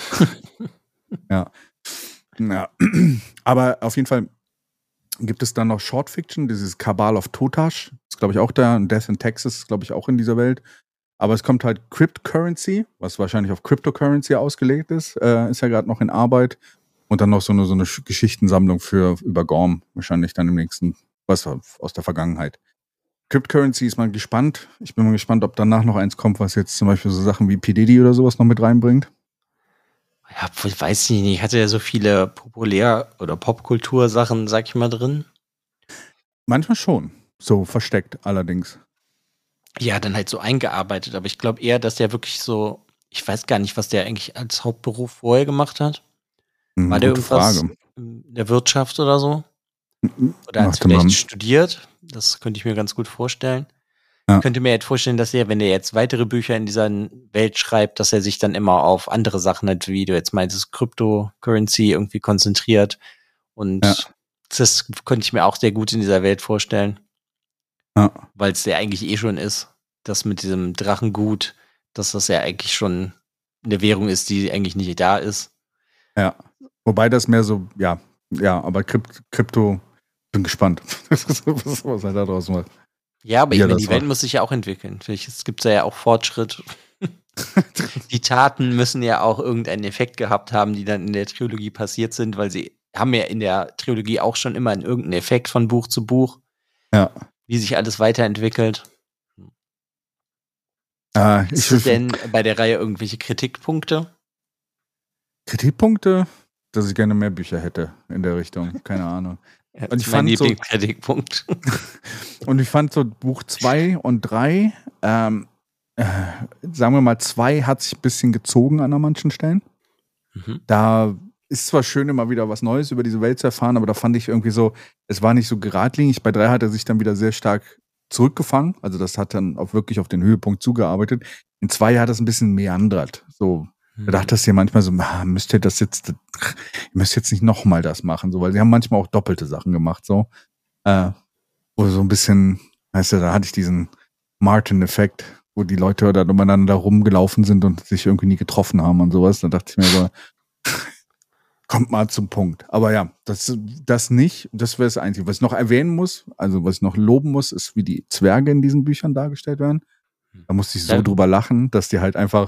ja. ja. Aber auf jeden Fall gibt es dann noch Short Fiction, dieses Cabal of Totash, ist, glaube ich, auch da, und Death in Texas ist, glaube ich, auch in dieser Welt. Aber es kommt halt Cryptocurrency, was wahrscheinlich auf Cryptocurrency ausgelegt ist, äh, ist ja gerade noch in Arbeit. Und dann noch so eine, so eine Sch- Geschichtensammlung für über Gorm, wahrscheinlich dann im nächsten, was aus der Vergangenheit. Cryptocurrency ist mal gespannt. Ich bin mal gespannt, ob danach noch eins kommt, was jetzt zum Beispiel so Sachen wie P. Diddy oder sowas noch mit reinbringt. Ja, ich weiß nicht, ich hatte ja so viele Populär- oder Popkultur-Sachen, sag ich mal, drin. Manchmal schon. So versteckt allerdings. Ja, dann halt so eingearbeitet, aber ich glaube eher, dass der wirklich so, ich weiß gar nicht, was der eigentlich als Hauptberuf vorher gemacht hat. Hm, War der gute irgendwas Frage. in der Wirtschaft oder so? Oder hat Warte mal. vielleicht studiert? Das könnte ich mir ganz gut vorstellen. Ja. Ich könnte mir jetzt vorstellen, dass er, wenn er jetzt weitere Bücher in dieser Welt schreibt, dass er sich dann immer auf andere Sachen, halt, wie du jetzt meintest, Cryptocurrency irgendwie konzentriert. Und Ja. das könnte ich mir auch sehr gut in dieser Welt vorstellen, Ja. weil es ja eigentlich eh schon ist, das mit diesem Drachengut, dass das ja eigentlich schon eine Währung ist, die eigentlich nicht da ist. Ja. Wobei das mehr so, ja, ja, aber Krypt- Krypto, bin gespannt, was, was er da draus macht. Ja, aber Wie ich er meine, das die Welt macht. muss sich ja auch entwickeln. Vielleicht gibt es ja auch Fortschritt. Die Taten müssen ja auch irgendeinen Effekt gehabt haben, die dann in der Trilogie passiert sind, weil sie haben ja in der Trilogie auch schon immer einen irgendeinen Effekt von Buch zu Buch, Ja. wie sich alles weiterentwickelt. Äh, Ist ich es denn bei der Reihe irgendwelche Kritikpunkte? Kritikpunkte, dass ich gerne mehr Bücher hätte in der Richtung. Keine Ahnung. Ja, Und ich mein fand so- Lieblingskritikpunkt. Und ich fand so Buch zwei und drei, ähm, äh, sagen wir mal, zwei hat sich ein bisschen gezogen an manchen Stellen. Mhm. Da ist zwar schön, immer wieder was Neues über diese Welt zu erfahren, aber da fand ich irgendwie so, es war nicht so geradlinig. Bei drei hat er sich dann wieder sehr stark zurückgefangen. Also das hat dann auch wirklich auf den Höhepunkt zugearbeitet. In zwei hat es ein bisschen meandert. So, da dachte ich dir manchmal so, ah, müsst ihr das jetzt, ihr müsst jetzt nicht nochmal das machen, so, weil sie haben manchmal auch doppelte Sachen gemacht, so. Äh, wo so ein bisschen, weißt du, da hatte ich diesen Martin-Effekt, wo die Leute da umeinander rumgelaufen sind und sich irgendwie nie getroffen haben und sowas. Da dachte ich mir so, kommt mal zum Punkt. Aber ja, das, das nicht, das wäre das Einzige. Was ich noch erwähnen muss, also was ich noch loben muss, ist, wie die Zwerge in diesen Büchern dargestellt werden. Da musste ich so Ja. drüber lachen, dass die halt einfach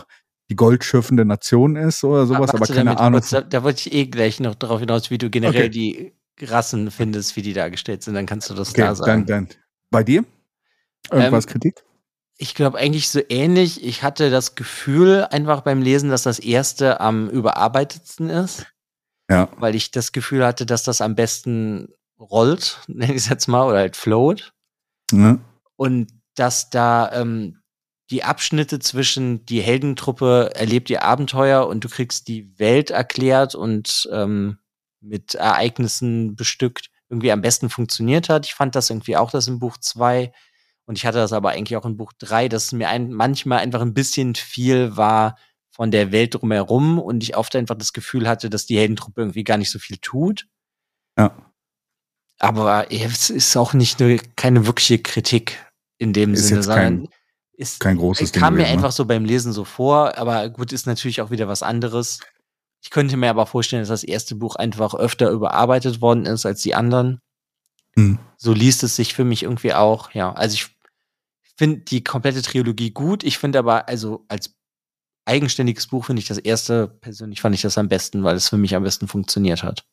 die goldschürfende Nation ist oder sowas, aber, aber keine Ahnung. Kurz, da, da wollte ich eh gleich noch darauf hinaus, wie du generell Okay. die Rassen findest, wie die dargestellt sind. Dann kannst du das Okay, da sagen. dann, dann. Bei dir? Irgendwas Ähm, Kritik? Ich glaube eigentlich so ähnlich. Ich hatte das Gefühl einfach beim Lesen, dass das erste am überarbeitetsten ist. Ja. Weil ich das Gefühl hatte, dass das am besten rollt, nenne ich es jetzt mal, oder halt float. Ja. Und dass da ähm, die Abschnitte zwischen die Heldentruppe erlebt ihr Abenteuer und du kriegst die Welt erklärt und ähm, mit Ereignissen bestückt irgendwie am besten funktioniert hat. Ich fand das irgendwie auch das in Buch zwei. Und ich hatte das aber eigentlich auch in Buch drei, dass es mir ein, manchmal einfach ein bisschen viel war von der Welt drumherum und ich oft einfach das Gefühl hatte, dass die Heldentruppe irgendwie gar nicht so viel tut. Ja. Aber es ist auch nicht eine, keine wirkliche Kritik in dem Ist Sinne, jetzt sondern kein, ist, kein großes Ding kam mir gewesen, ne? einfach so beim Lesen so vor. Aber gut, ist natürlich auch wieder was anderes. Ich könnte mir aber vorstellen, dass das erste Buch einfach öfter überarbeitet worden ist als die anderen. Hm. So liest es sich für mich irgendwie auch, ja. Also ich finde die komplette Trilogie gut. Ich finde aber, also als eigenständiges Buch finde ich das erste, persönlich fand ich das am besten, weil es für mich am besten funktioniert hat.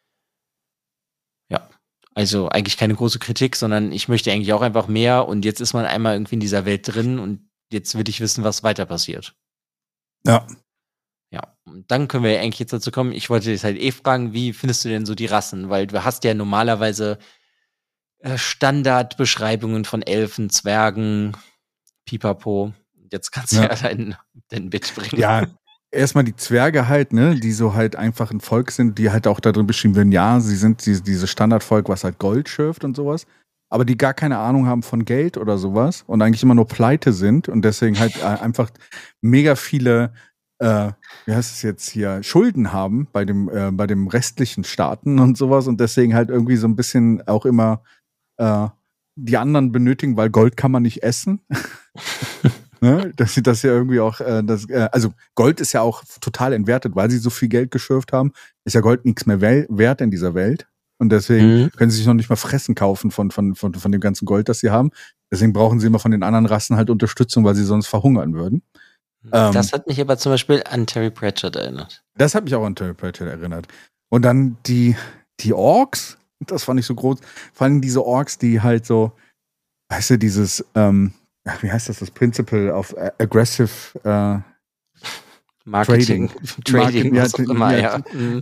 Ja. Also eigentlich keine große Kritik, sondern ich möchte eigentlich auch einfach mehr und jetzt ist man einmal irgendwie in dieser Welt drin und jetzt will ich wissen, was weiter passiert. Ja. Ja, und dann können wir ja eigentlich jetzt dazu kommen. Ich wollte dich halt eh fragen, wie findest du denn so die Rassen? Weil du hast ja normalerweise Standardbeschreibungen von Elfen, Zwergen, Pipapo. Jetzt kannst du ja, Ja. ja dein, dein Bit bringen. Ja, erstmal die Zwerge halt, ne, die so halt einfach ein Volk sind, die halt auch da drin beschrieben werden, ja, sie sind die, dieses Standardvolk, was halt Gold schürft und sowas, aber die gar keine Ahnung haben von Geld oder sowas und eigentlich immer nur pleite sind und deswegen halt äh, einfach mega viele, äh, wie heißt es jetzt hier, Schulden haben bei dem, äh, bei dem restlichen Staaten und sowas und deswegen halt irgendwie so ein bisschen auch immer äh, die anderen benötigen, weil Gold kann man nicht essen. Ne? Dass sie das ja irgendwie auch, äh, das, äh, also Gold ist ja auch total entwertet, weil sie so viel Geld geschürft haben, ist ja Gold nichts mehr wel- wert in dieser Welt. Und deswegen Mhm. können sie sich noch nicht mal Fressen kaufen von, von, von, von dem ganzen Gold, das sie haben. Deswegen brauchen sie immer von den anderen Rassen halt Unterstützung, weil sie sonst verhungern würden. Ähm, Das hat mich aber zum Beispiel an Terry Pratchett erinnert. Das hat mich auch an Terry Pratchett erinnert. Und dann die, die Orks, das fand ich so groß. Vor allem diese Orks, die halt so, weißt du, dieses, ähm, ach, wie heißt das, das Principle of uh, aggressive äh, Marketing. Trading. Trading, Market- was auch ja, immer, ja. ja. Mhm.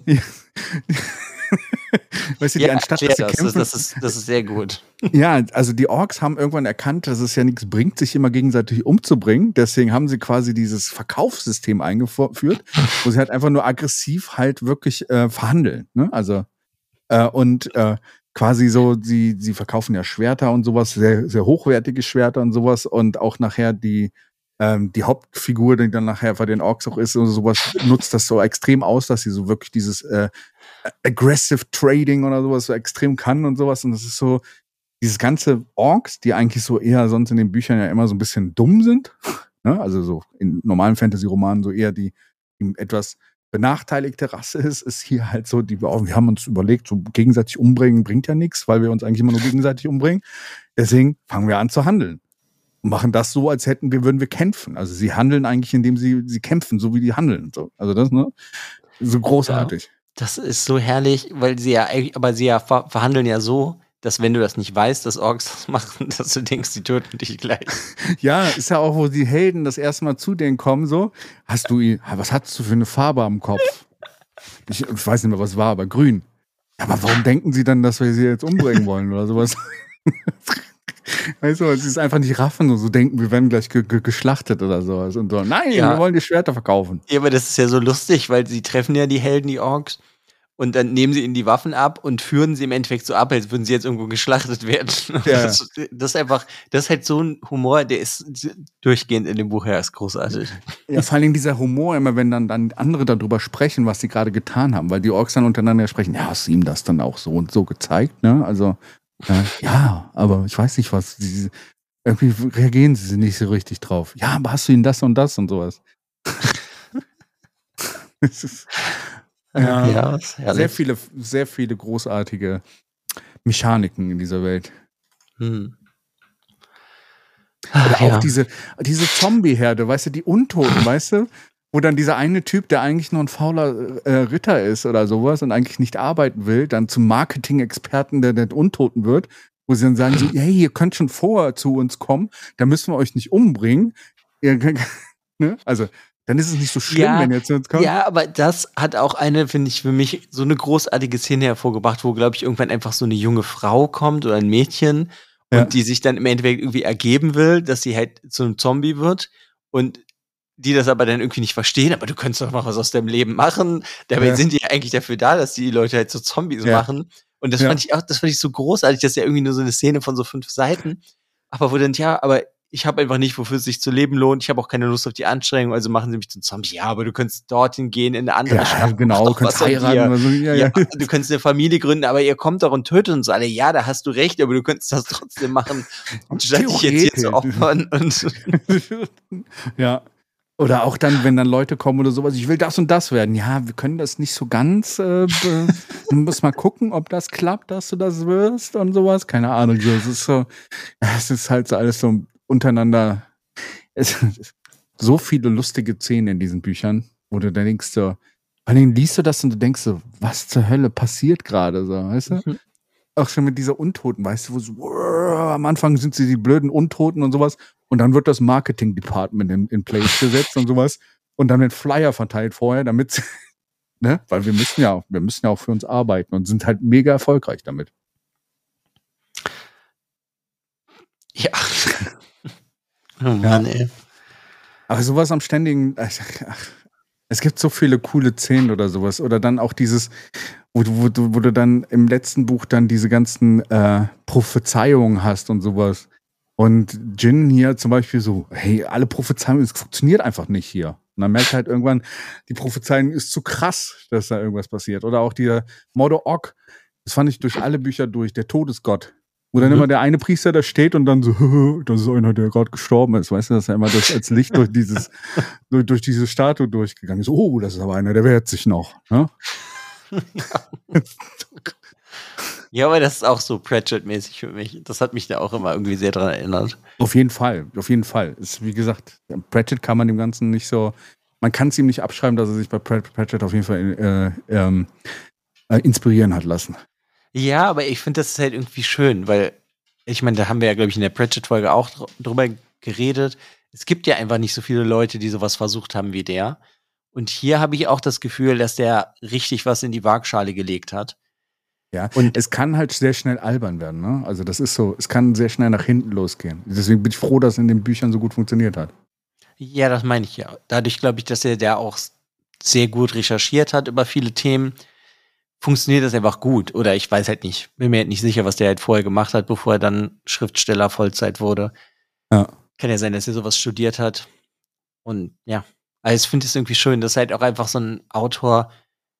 Weißt du, die Ja, anstatt erklär dass sie das, kämpfen, das, ist, das ist sehr gut. ja, also die Orks haben irgendwann erkannt, dass es ja nichts bringt, sich immer gegenseitig umzubringen. Deswegen haben sie quasi dieses Verkaufssystem eingeführt, wo sie halt einfach nur aggressiv halt wirklich äh, verhandeln. Ne? Also äh, und äh, quasi so, sie, sie verkaufen ja Schwerter und sowas, sehr, sehr hochwertige Schwerter und sowas und auch nachher die ähm, die Hauptfigur, die dann nachher bei den Orks auch ist und sowas, nutzt das so extrem aus, dass sie so wirklich dieses äh, aggressive Trading oder sowas so extrem kann und sowas. Und das ist so, dieses ganze Orks, die eigentlich so eher sonst in den Büchern ja immer so ein bisschen dumm sind, ne? Also so in normalen Fantasy-Romanen so eher die, die etwas benachteiligte Rasse ist, ist hier halt so, die wir auch, wir haben uns überlegt, so gegenseitig umbringen bringt ja nichts, weil wir uns eigentlich immer nur gegenseitig umbringen. Deswegen fangen wir an zu handeln. Und machen das so, als hätten wir, würden wir kämpfen. Also sie handeln eigentlich, indem sie, sie kämpfen, so wie die handeln. So. Also das, ne? So großartig. Ja, das ist so herrlich, weil sie ja, aber sie ja ver verhandeln ja so, dass wenn du das nicht weißt, dass Orks das machen, dass du denkst, die töten dich gleich. Ja, ist ja auch, wo die Helden das erste Mal zu denen kommen, so, hast du, was hattest du für eine Farbe am Kopf? Ich, ich weiß nicht mehr, was war, aber grün. Ja, aber warum denken sie dann, dass wir sie jetzt umbringen wollen oder sowas? Weißt du, sie ist einfach nicht raffen und so denken, wir werden gleich ge ge geschlachtet oder sowas. Und so, nein, Ja. wir wollen die Schwerter verkaufen. Ja, aber das ist ja so lustig, weil sie treffen ja die Helden, die Orks, und dann nehmen sie ihnen die Waffen ab und führen sie im Endeffekt so ab, als würden sie jetzt irgendwo geschlachtet werden. Ja. Das, das ist einfach, das ist halt so ein Humor, der ist durchgehend in dem Buch her, ist großartig. Ja, vor allem dieser Humor, immer wenn dann, dann andere darüber sprechen, was sie gerade getan haben, weil die Orks dann untereinander sprechen, ja, hast du ihm das dann auch so und so gezeigt, ne? Also, äh, ja, aber ich weiß nicht, was, sie, irgendwie reagieren sie nicht so richtig drauf. Ja, aber hast du ihm das und das und sowas? Es ist, ja, Ja, ist herrlich. sehr viele, sehr viele großartige Mechaniken in dieser Welt. Hm. Oder Ach, auch ja. diese, diese Zombie-Herde, weißt du, die Untoten, weißt du? wo dann dieser eine Typ, der eigentlich nur ein fauler äh, Ritter ist oder sowas und eigentlich nicht arbeiten will, dann zum Marketing-Experten der, der Untoten wird, wo sie dann sagen so, hey, ihr könnt schon vorher zu uns kommen, da müssen wir euch nicht umbringen. Ihr, ne? Also, dann ist es nicht so schlimm, Ja, wenn ihr zu uns kommt. Ja, aber das hat auch eine, finde ich, für mich so eine großartige Szene hervorgebracht, wo, glaube ich, irgendwann einfach so eine junge Frau kommt oder ein Mädchen Ja. und die sich dann im Endeffekt irgendwie ergeben will, dass sie halt zu einem Zombie wird und die das aber dann irgendwie nicht verstehen, aber du könntest doch mal was aus deinem Leben machen. Dabei Ja. sind die eigentlich dafür da, dass die Leute halt so Zombies Ja. machen. Und das Ja. fand ich auch, das fand ich so großartig, das ist ja irgendwie nur so eine Szene von so fünf Seiten. Aber wo dann, ja, aber ich habe einfach nicht, wofür es sich zu leben lohnt. Ich habe auch keine Lust auf die Anstrengung, also machen sie mich zum Zombie. Ja, aber du könntest dorthin gehen in eine andere Ja, Stadt. genau, Mach du doch kannst was an heiraten dir. oder so. Ja, Ja, ja. du könntest eine Familie gründen, aber ihr kommt doch und tötet uns alle. Ja, da hast du recht, aber du könntest das trotzdem machen, statt dich jetzt hier zu Theoretisch. opfern. Und Ja. Oder auch dann, wenn dann Leute kommen oder sowas, ich will das und das werden. Ja, wir können das nicht so ganz. Äh, be- du musst mal gucken, ob das klappt, dass du das wirst und sowas. Keine Ahnung. So, es ist so, es ist halt so alles so untereinander. Es, so viele lustige Szenen in diesen Büchern, wo du dann denkst so, vor allem liest du das und du denkst so, was zur Hölle passiert gerade so, weißt du? Mhm. Auch schon mit dieser Untoten, weißt du, wo so, wow, am Anfang sind sie die blöden Untoten und sowas und dann wird das Marketing-Department in, in place gesetzt und sowas und dann wird Flyer verteilt vorher, damit sie- ne, weil wir müssen ja, wir müssen ja auch für uns arbeiten und sind halt mega erfolgreich damit. ja. Oh Mann, ey. Aber sowas am ständigen, ach, ach, es gibt so viele coole Szenen oder sowas. Oder dann auch dieses, wo du, wo du, wo du dann im letzten Buch dann diese ganzen äh, Prophezeiungen hast und sowas. Und Jin hier zum Beispiel so, hey, alle Prophezeiungen, es funktioniert einfach nicht hier. Und dann merkt halt irgendwann, die Prophezeiung ist zu krass, dass da irgendwas passiert. Oder auch dieser Modo-Ok, das fand ich durch alle Bücher durch, der Todesgott. Wo dann Mhm. immer der eine Priester da steht und dann so, das ist einer, der gerade gestorben ist. Weißt du, dass er immer das als Licht durch dieses, durch, durch diese Statue durchgegangen ist. Oh, das ist aber einer, der wehrt sich noch. Ne? Ja, aber das ist auch so Pratchett-mäßig für mich. Das hat mich da auch immer irgendwie sehr dran erinnert. Auf jeden Fall, auf jeden Fall. Ist, wie gesagt, Pratchett kann man dem Ganzen nicht so, man kann es ihm nicht abschreiben, dass er sich bei Prat- Pratchett auf jeden Fall äh, ähm, äh, inspirieren hat lassen. Ja, aber ich finde, das ist halt irgendwie schön, weil, ich meine, da haben wir ja, glaube ich, in der Pratchett-Folge auch dr drüber geredet. Es gibt ja einfach nicht so viele Leute, die sowas versucht haben wie der. Und hier habe ich auch das Gefühl, dass der richtig was in die Waagschale gelegt hat. Ja, Und- und es kann halt sehr schnell albern werden, ne? Also das ist so, es kann sehr schnell nach hinten losgehen. Deswegen bin ich froh, dass es in den Büchern so gut funktioniert hat. Ja, das meine ich ja. Dadurch glaube ich, dass er da auch sehr gut recherchiert hat über viele Themen. Funktioniert das einfach gut. Oder ich weiß halt nicht, bin mir halt nicht sicher, was der halt vorher gemacht hat, bevor er dann Schriftsteller Vollzeit wurde. Ja. Kann ja sein, dass er sowas studiert hat. Und ja, also ich finde es irgendwie schön, dass halt auch einfach so ein Autor,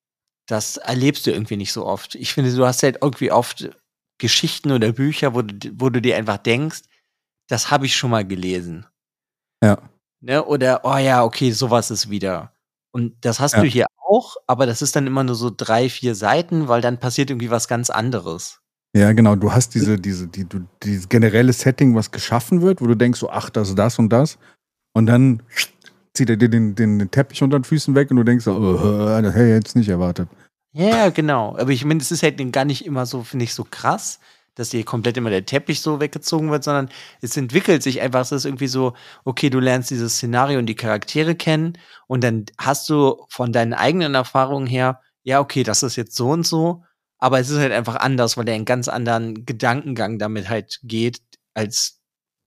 das erlebst du irgendwie nicht so oft. Ich finde, du hast halt irgendwie oft Geschichten oder Bücher, wo du, wo du dir einfach denkst, das habe ich schon mal gelesen. Ja. Ne? Oder, oh ja, okay, sowas ist wieder. Und das hast Ja. du hier auch, aber das ist dann immer nur so drei, vier Seiten, weil dann passiert irgendwie was ganz anderes. Ja, genau. Du hast diese, diese, die, du, dieses generelle Setting, was geschaffen wird, wo du denkst, so, ach, das ist das und das. Und dann zieht er dir den, den, den Teppich unter den Füßen weg und du denkst so, oh, das hätte ich jetzt nicht erwartet. Ja, genau. Aber ich meine, es ist halt gar nicht immer so, finde ich, so krass, dass dir komplett immer der Teppich so weggezogen wird, sondern es entwickelt sich einfach, es ist irgendwie so, okay, du lernst dieses Szenario und die Charaktere kennen und dann hast du von deinen eigenen Erfahrungen her, ja, okay, das ist jetzt so und so, aber es ist halt einfach anders, weil der einen ganz anderen Gedankengang damit halt geht, als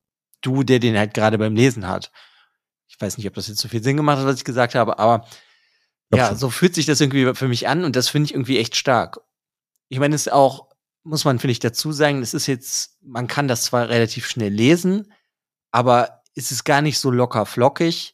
du, der den halt gerade beim Lesen hat. Ich weiß nicht, ob das jetzt so viel Sinn gemacht hat, was ich gesagt habe, aber Glaub ja, schon. so fühlt sich das irgendwie für mich an und das finde ich irgendwie echt stark. Ich meine, es ist auch, muss man, finde ich, dazu sagen, es ist jetzt, man kann das zwar relativ schnell lesen, aber es ist gar nicht so locker flockig,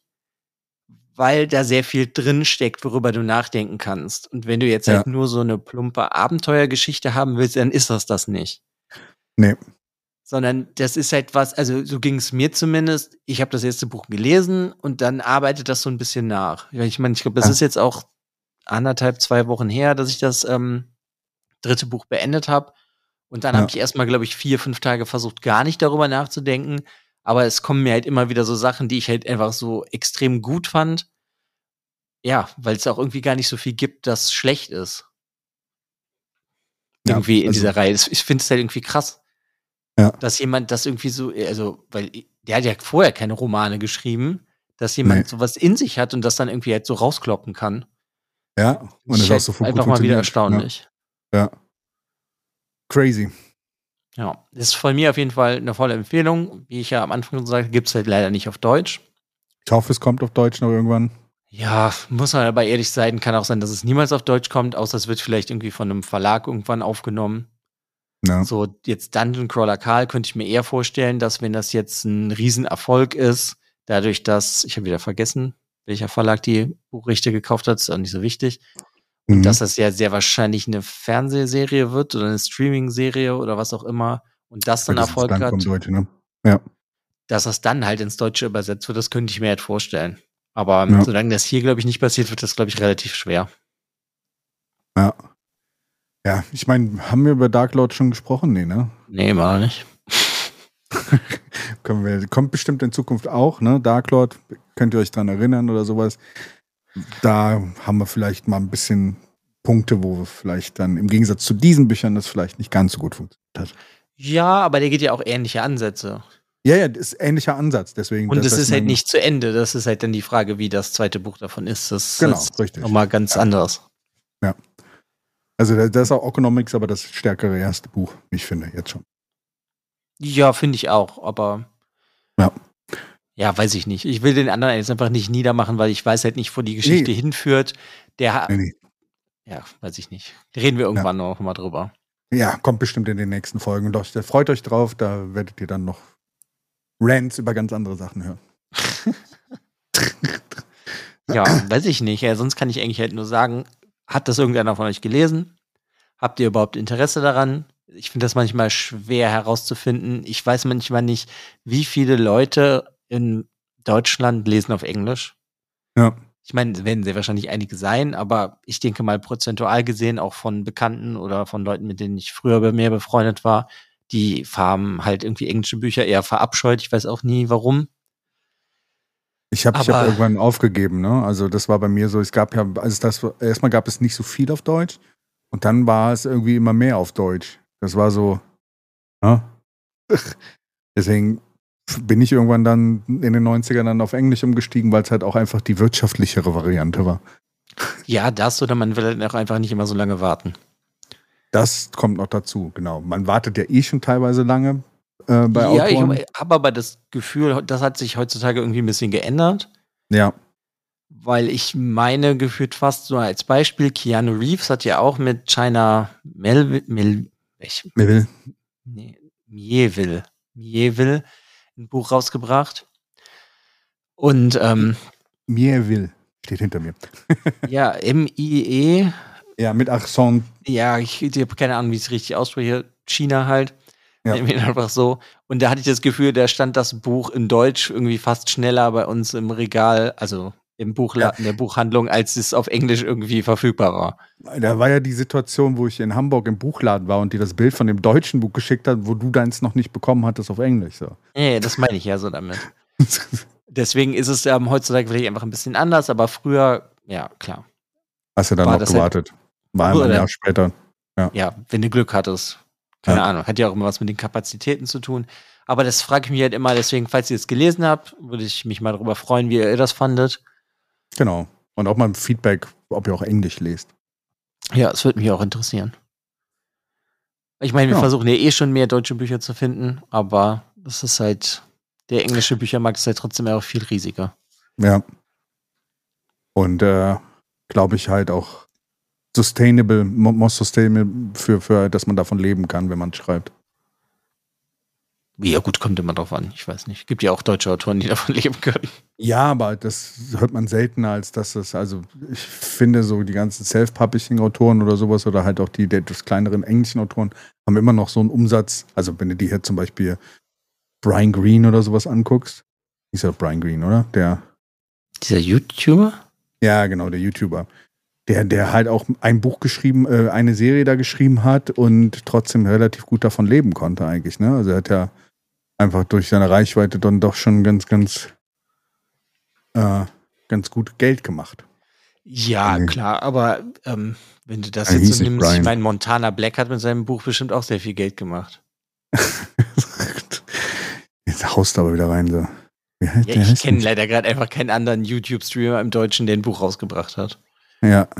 weil da sehr viel drin steckt, worüber du nachdenken kannst. Und wenn du jetzt Ja. halt nur so eine plumpe Abenteuergeschichte haben willst, dann ist das das nicht. Nee. Sondern das ist halt was, also so ging es mir zumindest. Ich habe das erste Buch gelesen und dann arbeitet das so ein bisschen nach. Ja, ich meine, ich glaube, das Ja. ist jetzt auch anderthalb, zwei Wochen her, dass ich das ähm, dritte Buch beendet habe. Und dann Ja. habe ich erstmal, glaube ich, vier, fünf Tage versucht, gar nicht darüber nachzudenken. Aber es kommen mir halt immer wieder so Sachen, die ich halt einfach so extrem gut fand. Ja, weil es auch irgendwie gar nicht so viel gibt, das schlecht ist. Ja, Irgendwie in also- dieser Reihe. Das- Ich finde es halt irgendwie krass, Ja. dass jemand das irgendwie so, also, weil der hat ja vorher keine Romane geschrieben, dass jemand Nee. sowas in sich hat und das dann irgendwie halt so rauskloppen kann. Ja, und Ich das auch halt so gut einfach mal wieder funktioniert. erstaunlich. Ja. ja. Crazy. Ja, das ist von mir auf jeden Fall eine volle Empfehlung. Wie ich ja am Anfang gesagt habe, gibt es halt leider nicht auf Deutsch. Ich hoffe, es kommt auf Deutsch noch irgendwann. Ja, muss man aber ehrlich sein, kann auch sein, dass es niemals auf Deutsch kommt, außer es wird vielleicht irgendwie von einem Verlag irgendwann aufgenommen. Ja. So, jetzt Dungeon Crawler Karl könnte ich mir eher vorstellen, dass wenn das jetzt ein Riesenerfolg ist, dadurch, dass, ich habe wieder vergessen, welcher Verlag die Buchrechte gekauft hat, ist auch nicht so wichtig. Und Mhm. dass das ja sehr wahrscheinlich eine Fernsehserie wird oder eine Streaming-Serie oder was auch immer. Und das dann Spätestens Erfolg dann hat, kommt Deutsche, ne? Ja. dass das dann halt ins Deutsche übersetzt wird, das könnte ich mir halt vorstellen. Aber Ja. solange das hier, glaube ich, nicht passiert, wird das, glaube ich, relativ schwer. Ja. Ja, ich meine, haben wir über Dark Lord schon gesprochen? Nee, ne? Nee, mal nicht. Können wir, kommt bestimmt in Zukunft auch, ne? Dark Lord, könnt ihr euch dran erinnern oder sowas. Da haben wir vielleicht mal ein bisschen Punkte, wo wir vielleicht dann im Gegensatz zu diesen Büchern das vielleicht nicht ganz so gut funktioniert hat. Ja, aber der geht ja auch ähnliche Ansätze. Ja, ja, das ist ähnlicher Ansatz, deswegen. Und das, es was ist halt man- nicht zu Ende. Das ist halt dann die Frage, wie das zweite Buch davon ist. Das Genau, ist richtig. nochmal ganz Ja. anders. Also das das ist auch Economics, aber das stärkere erste Buch, wie ich finde, jetzt schon. Ja, finde ich auch, aber Ja. ja, weiß ich nicht. Ich will den anderen jetzt einfach nicht niedermachen, weil ich weiß halt nicht, wo die Geschichte Nee. hinführt. Der ha- Nee, nee. ja, weiß ich nicht. Reden wir irgendwann noch mal drüber. Ja, kommt bestimmt in den nächsten Folgen. Doch, da freut euch drauf, da werdet ihr dann noch Rants über ganz andere Sachen hören. Ja, weiß ich nicht. Ja, sonst kann ich eigentlich halt nur sagen, hat das irgendeiner von euch gelesen? Habt ihr überhaupt Interesse daran? Ich finde das manchmal schwer herauszufinden. Ich weiß manchmal nicht, wie viele Leute in Deutschland lesen auf Englisch. Ja. Ich meine, es werden sehr wahrscheinlich einige sein, aber ich denke mal prozentual gesehen auch von Bekannten oder von Leuten, mit denen ich früher bei mir befreundet war, die haben halt irgendwie englische Bücher eher verabscheut. Ich weiß auch nie, warum. Ich habe ich Aber- hab irgendwann aufgegeben, ne? Also das war bei mir so, es gab ja, also das erstmal gab es nicht so viel auf Deutsch und dann war es irgendwie immer mehr auf Deutsch. Das war so, ne? Deswegen bin ich irgendwann dann in den neunzigern dann auf Englisch umgestiegen, weil es halt auch einfach die wirtschaftlichere Variante war. Ja, das oder man will halt auch einfach nicht immer so lange warten. Das kommt noch dazu, genau. Man wartet ja eh schon teilweise lange äh, bei Ja, ich Autoren. habe hab aber das Gefühl, das hat sich heutzutage irgendwie ein bisschen geändert, Ja, weil ich meine, gefühlt fast so als Beispiel, Keanu Reeves hat ja auch mit China Melville, Mel, ich, mir will. nee, Mieville, Mieville ein Buch rausgebracht. Und ähm, Mir will. Steht hinter mir. ja, M I E, Ja, mit Accent. ja, ich, ich habe keine Ahnung, wie ich es richtig ausspreche, China halt. Ja. Nehmen wir ihn einfach so. Und da hatte ich das Gefühl, da stand das Buch in Deutsch irgendwie fast schneller bei uns im Regal, also im Buchladen, der Buchhandlung, als es auf Englisch irgendwie verfügbar war. Da war ja die Situation, wo ich in Hamburg im Buchladen war und dir das Bild von dem deutschen Buch geschickt hat, wo du deins noch nicht bekommen hattest auf Englisch. So. Nee, das meine ich ja so damit. Deswegen ist es ähm, heutzutage vielleicht einfach ein bisschen anders, aber früher, ja, klar. Hast du dann War noch das gewartet? War ein Oder- Jahr später. Ja, wenn du Glück hattest. Keine Ja. Ahnung, hat ja auch immer was mit den Kapazitäten zu tun. Aber das frage ich mich halt immer, deswegen, falls ihr es gelesen habt, würde ich mich mal darüber freuen, wie ihr das fandet. Genau. Und auch mal ein Feedback, ob ihr auch Englisch lest. Ja, es würde mich auch interessieren. Ich meine, wir Ja. versuchen ja eh schon mehr deutsche Bücher zu finden, aber das ist halt, der englische Büchermarkt ist halt trotzdem auch viel riesiger. Ja. Und äh, glaube ich halt auch sustainable, mo- more sustainable für, für, dass man davon leben kann, wenn man schreibt. Ja, gut, kommt immer drauf an. Ich weiß nicht. Gibt ja auch deutsche Autoren, die davon leben können. Ja, aber das hört man seltener, als dass es, also ich finde so die ganzen Self-Publishing-Autoren oder sowas oder halt auch die der etwas kleineren englischen Autoren haben immer noch so einen Umsatz, also wenn du dir hier zum Beispiel Brian Greene oder sowas anguckst, ist ja Brian Greene, oder? Der, Dieser YouTuber? ja genau, der YouTuber, der, der halt auch ein Buch geschrieben, äh, eine Serie da geschrieben hat und trotzdem relativ gut davon leben konnte eigentlich, ne? Also er hat ja einfach durch seine Reichweite dann doch schon ganz, ganz, äh, ganz gut Geld gemacht. Ja, Nee. klar, aber ähm, wenn du das Er jetzt hieß so nicht nimmst, ich Brian. meine, Montana Black hat mit seinem Buch bestimmt auch sehr viel Geld gemacht. Jetzt haust du aber wieder rein, so. Wie heißt Ja, der? ich Heißt kenne nicht- leider gerade einfach keinen anderen YouTube-Streamer im Deutschen, der ein Buch rausgebracht hat. Ja.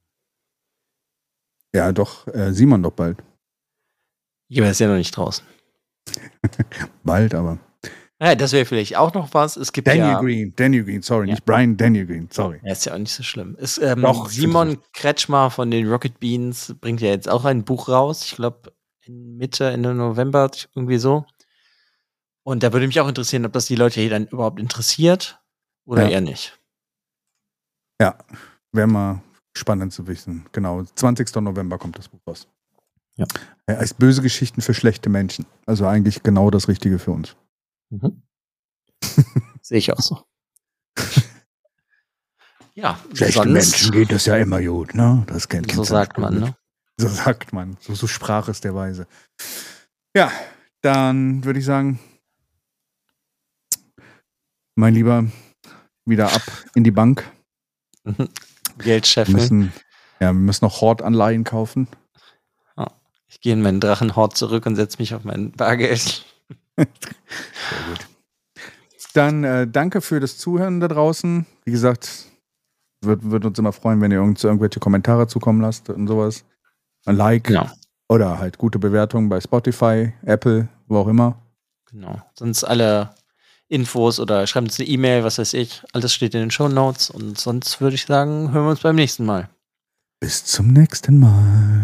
Ja, doch, äh, Simon doch bald. Ja, aber ist ja noch nicht draußen. Bald, aber. Ja, das wäre vielleicht auch noch was. Es gibt Daniel ja, Green, Daniel Green, sorry, Ja. nicht Brian, Daniel Green, sorry. ja, ist ja auch nicht so schlimm. Ist, ähm, Doch, ich Simon Kretschmer von den Rocket Beans bringt ja jetzt auch ein Buch raus. Ich glaube, Mitte, Ende November, irgendwie so. Und da würde mich auch interessieren, ob das die Leute hier dann überhaupt interessiert oder Ja. eher nicht. Ja, wäre mal spannend zu wissen. Genau, zwanzigsten November kommt das Buch raus. Ja. Er heißt Böse Geschichten für schlechte Menschen. Also eigentlich genau das Richtige für uns. Mhm. Sehe ich auch so. Ja, Schlechten sonst, Menschen geht das ja immer gut, ne? Das kennt so kennst du ja sagt nicht man, gut. ne? So sagt man. So, so sprach es der Weise. Ja, dann würde ich sagen, mein Lieber, wieder ab in die Bank. Wir Geldscheffeln. müssen, ja, wir müssen noch Hortanleihen kaufen. Ich gehe in meinen Drachenhort zurück und setze mich auf mein Bargeld. Sehr gut. Dann äh, danke für das Zuhören da draußen. Wie gesagt, wird, wird uns immer freuen, wenn ihr irgend, irgendwelche Kommentare zukommen lasst und sowas. Ein Like Genau, oder halt gute Bewertungen bei Spotify, Apple, wo auch immer. genau. Sonst alle Infos oder schreibt uns eine E-Mail, was weiß ich. Alles steht in den Shownotes. Und sonst würde ich sagen, hören wir uns beim nächsten Mal. Bis zum nächsten Mal.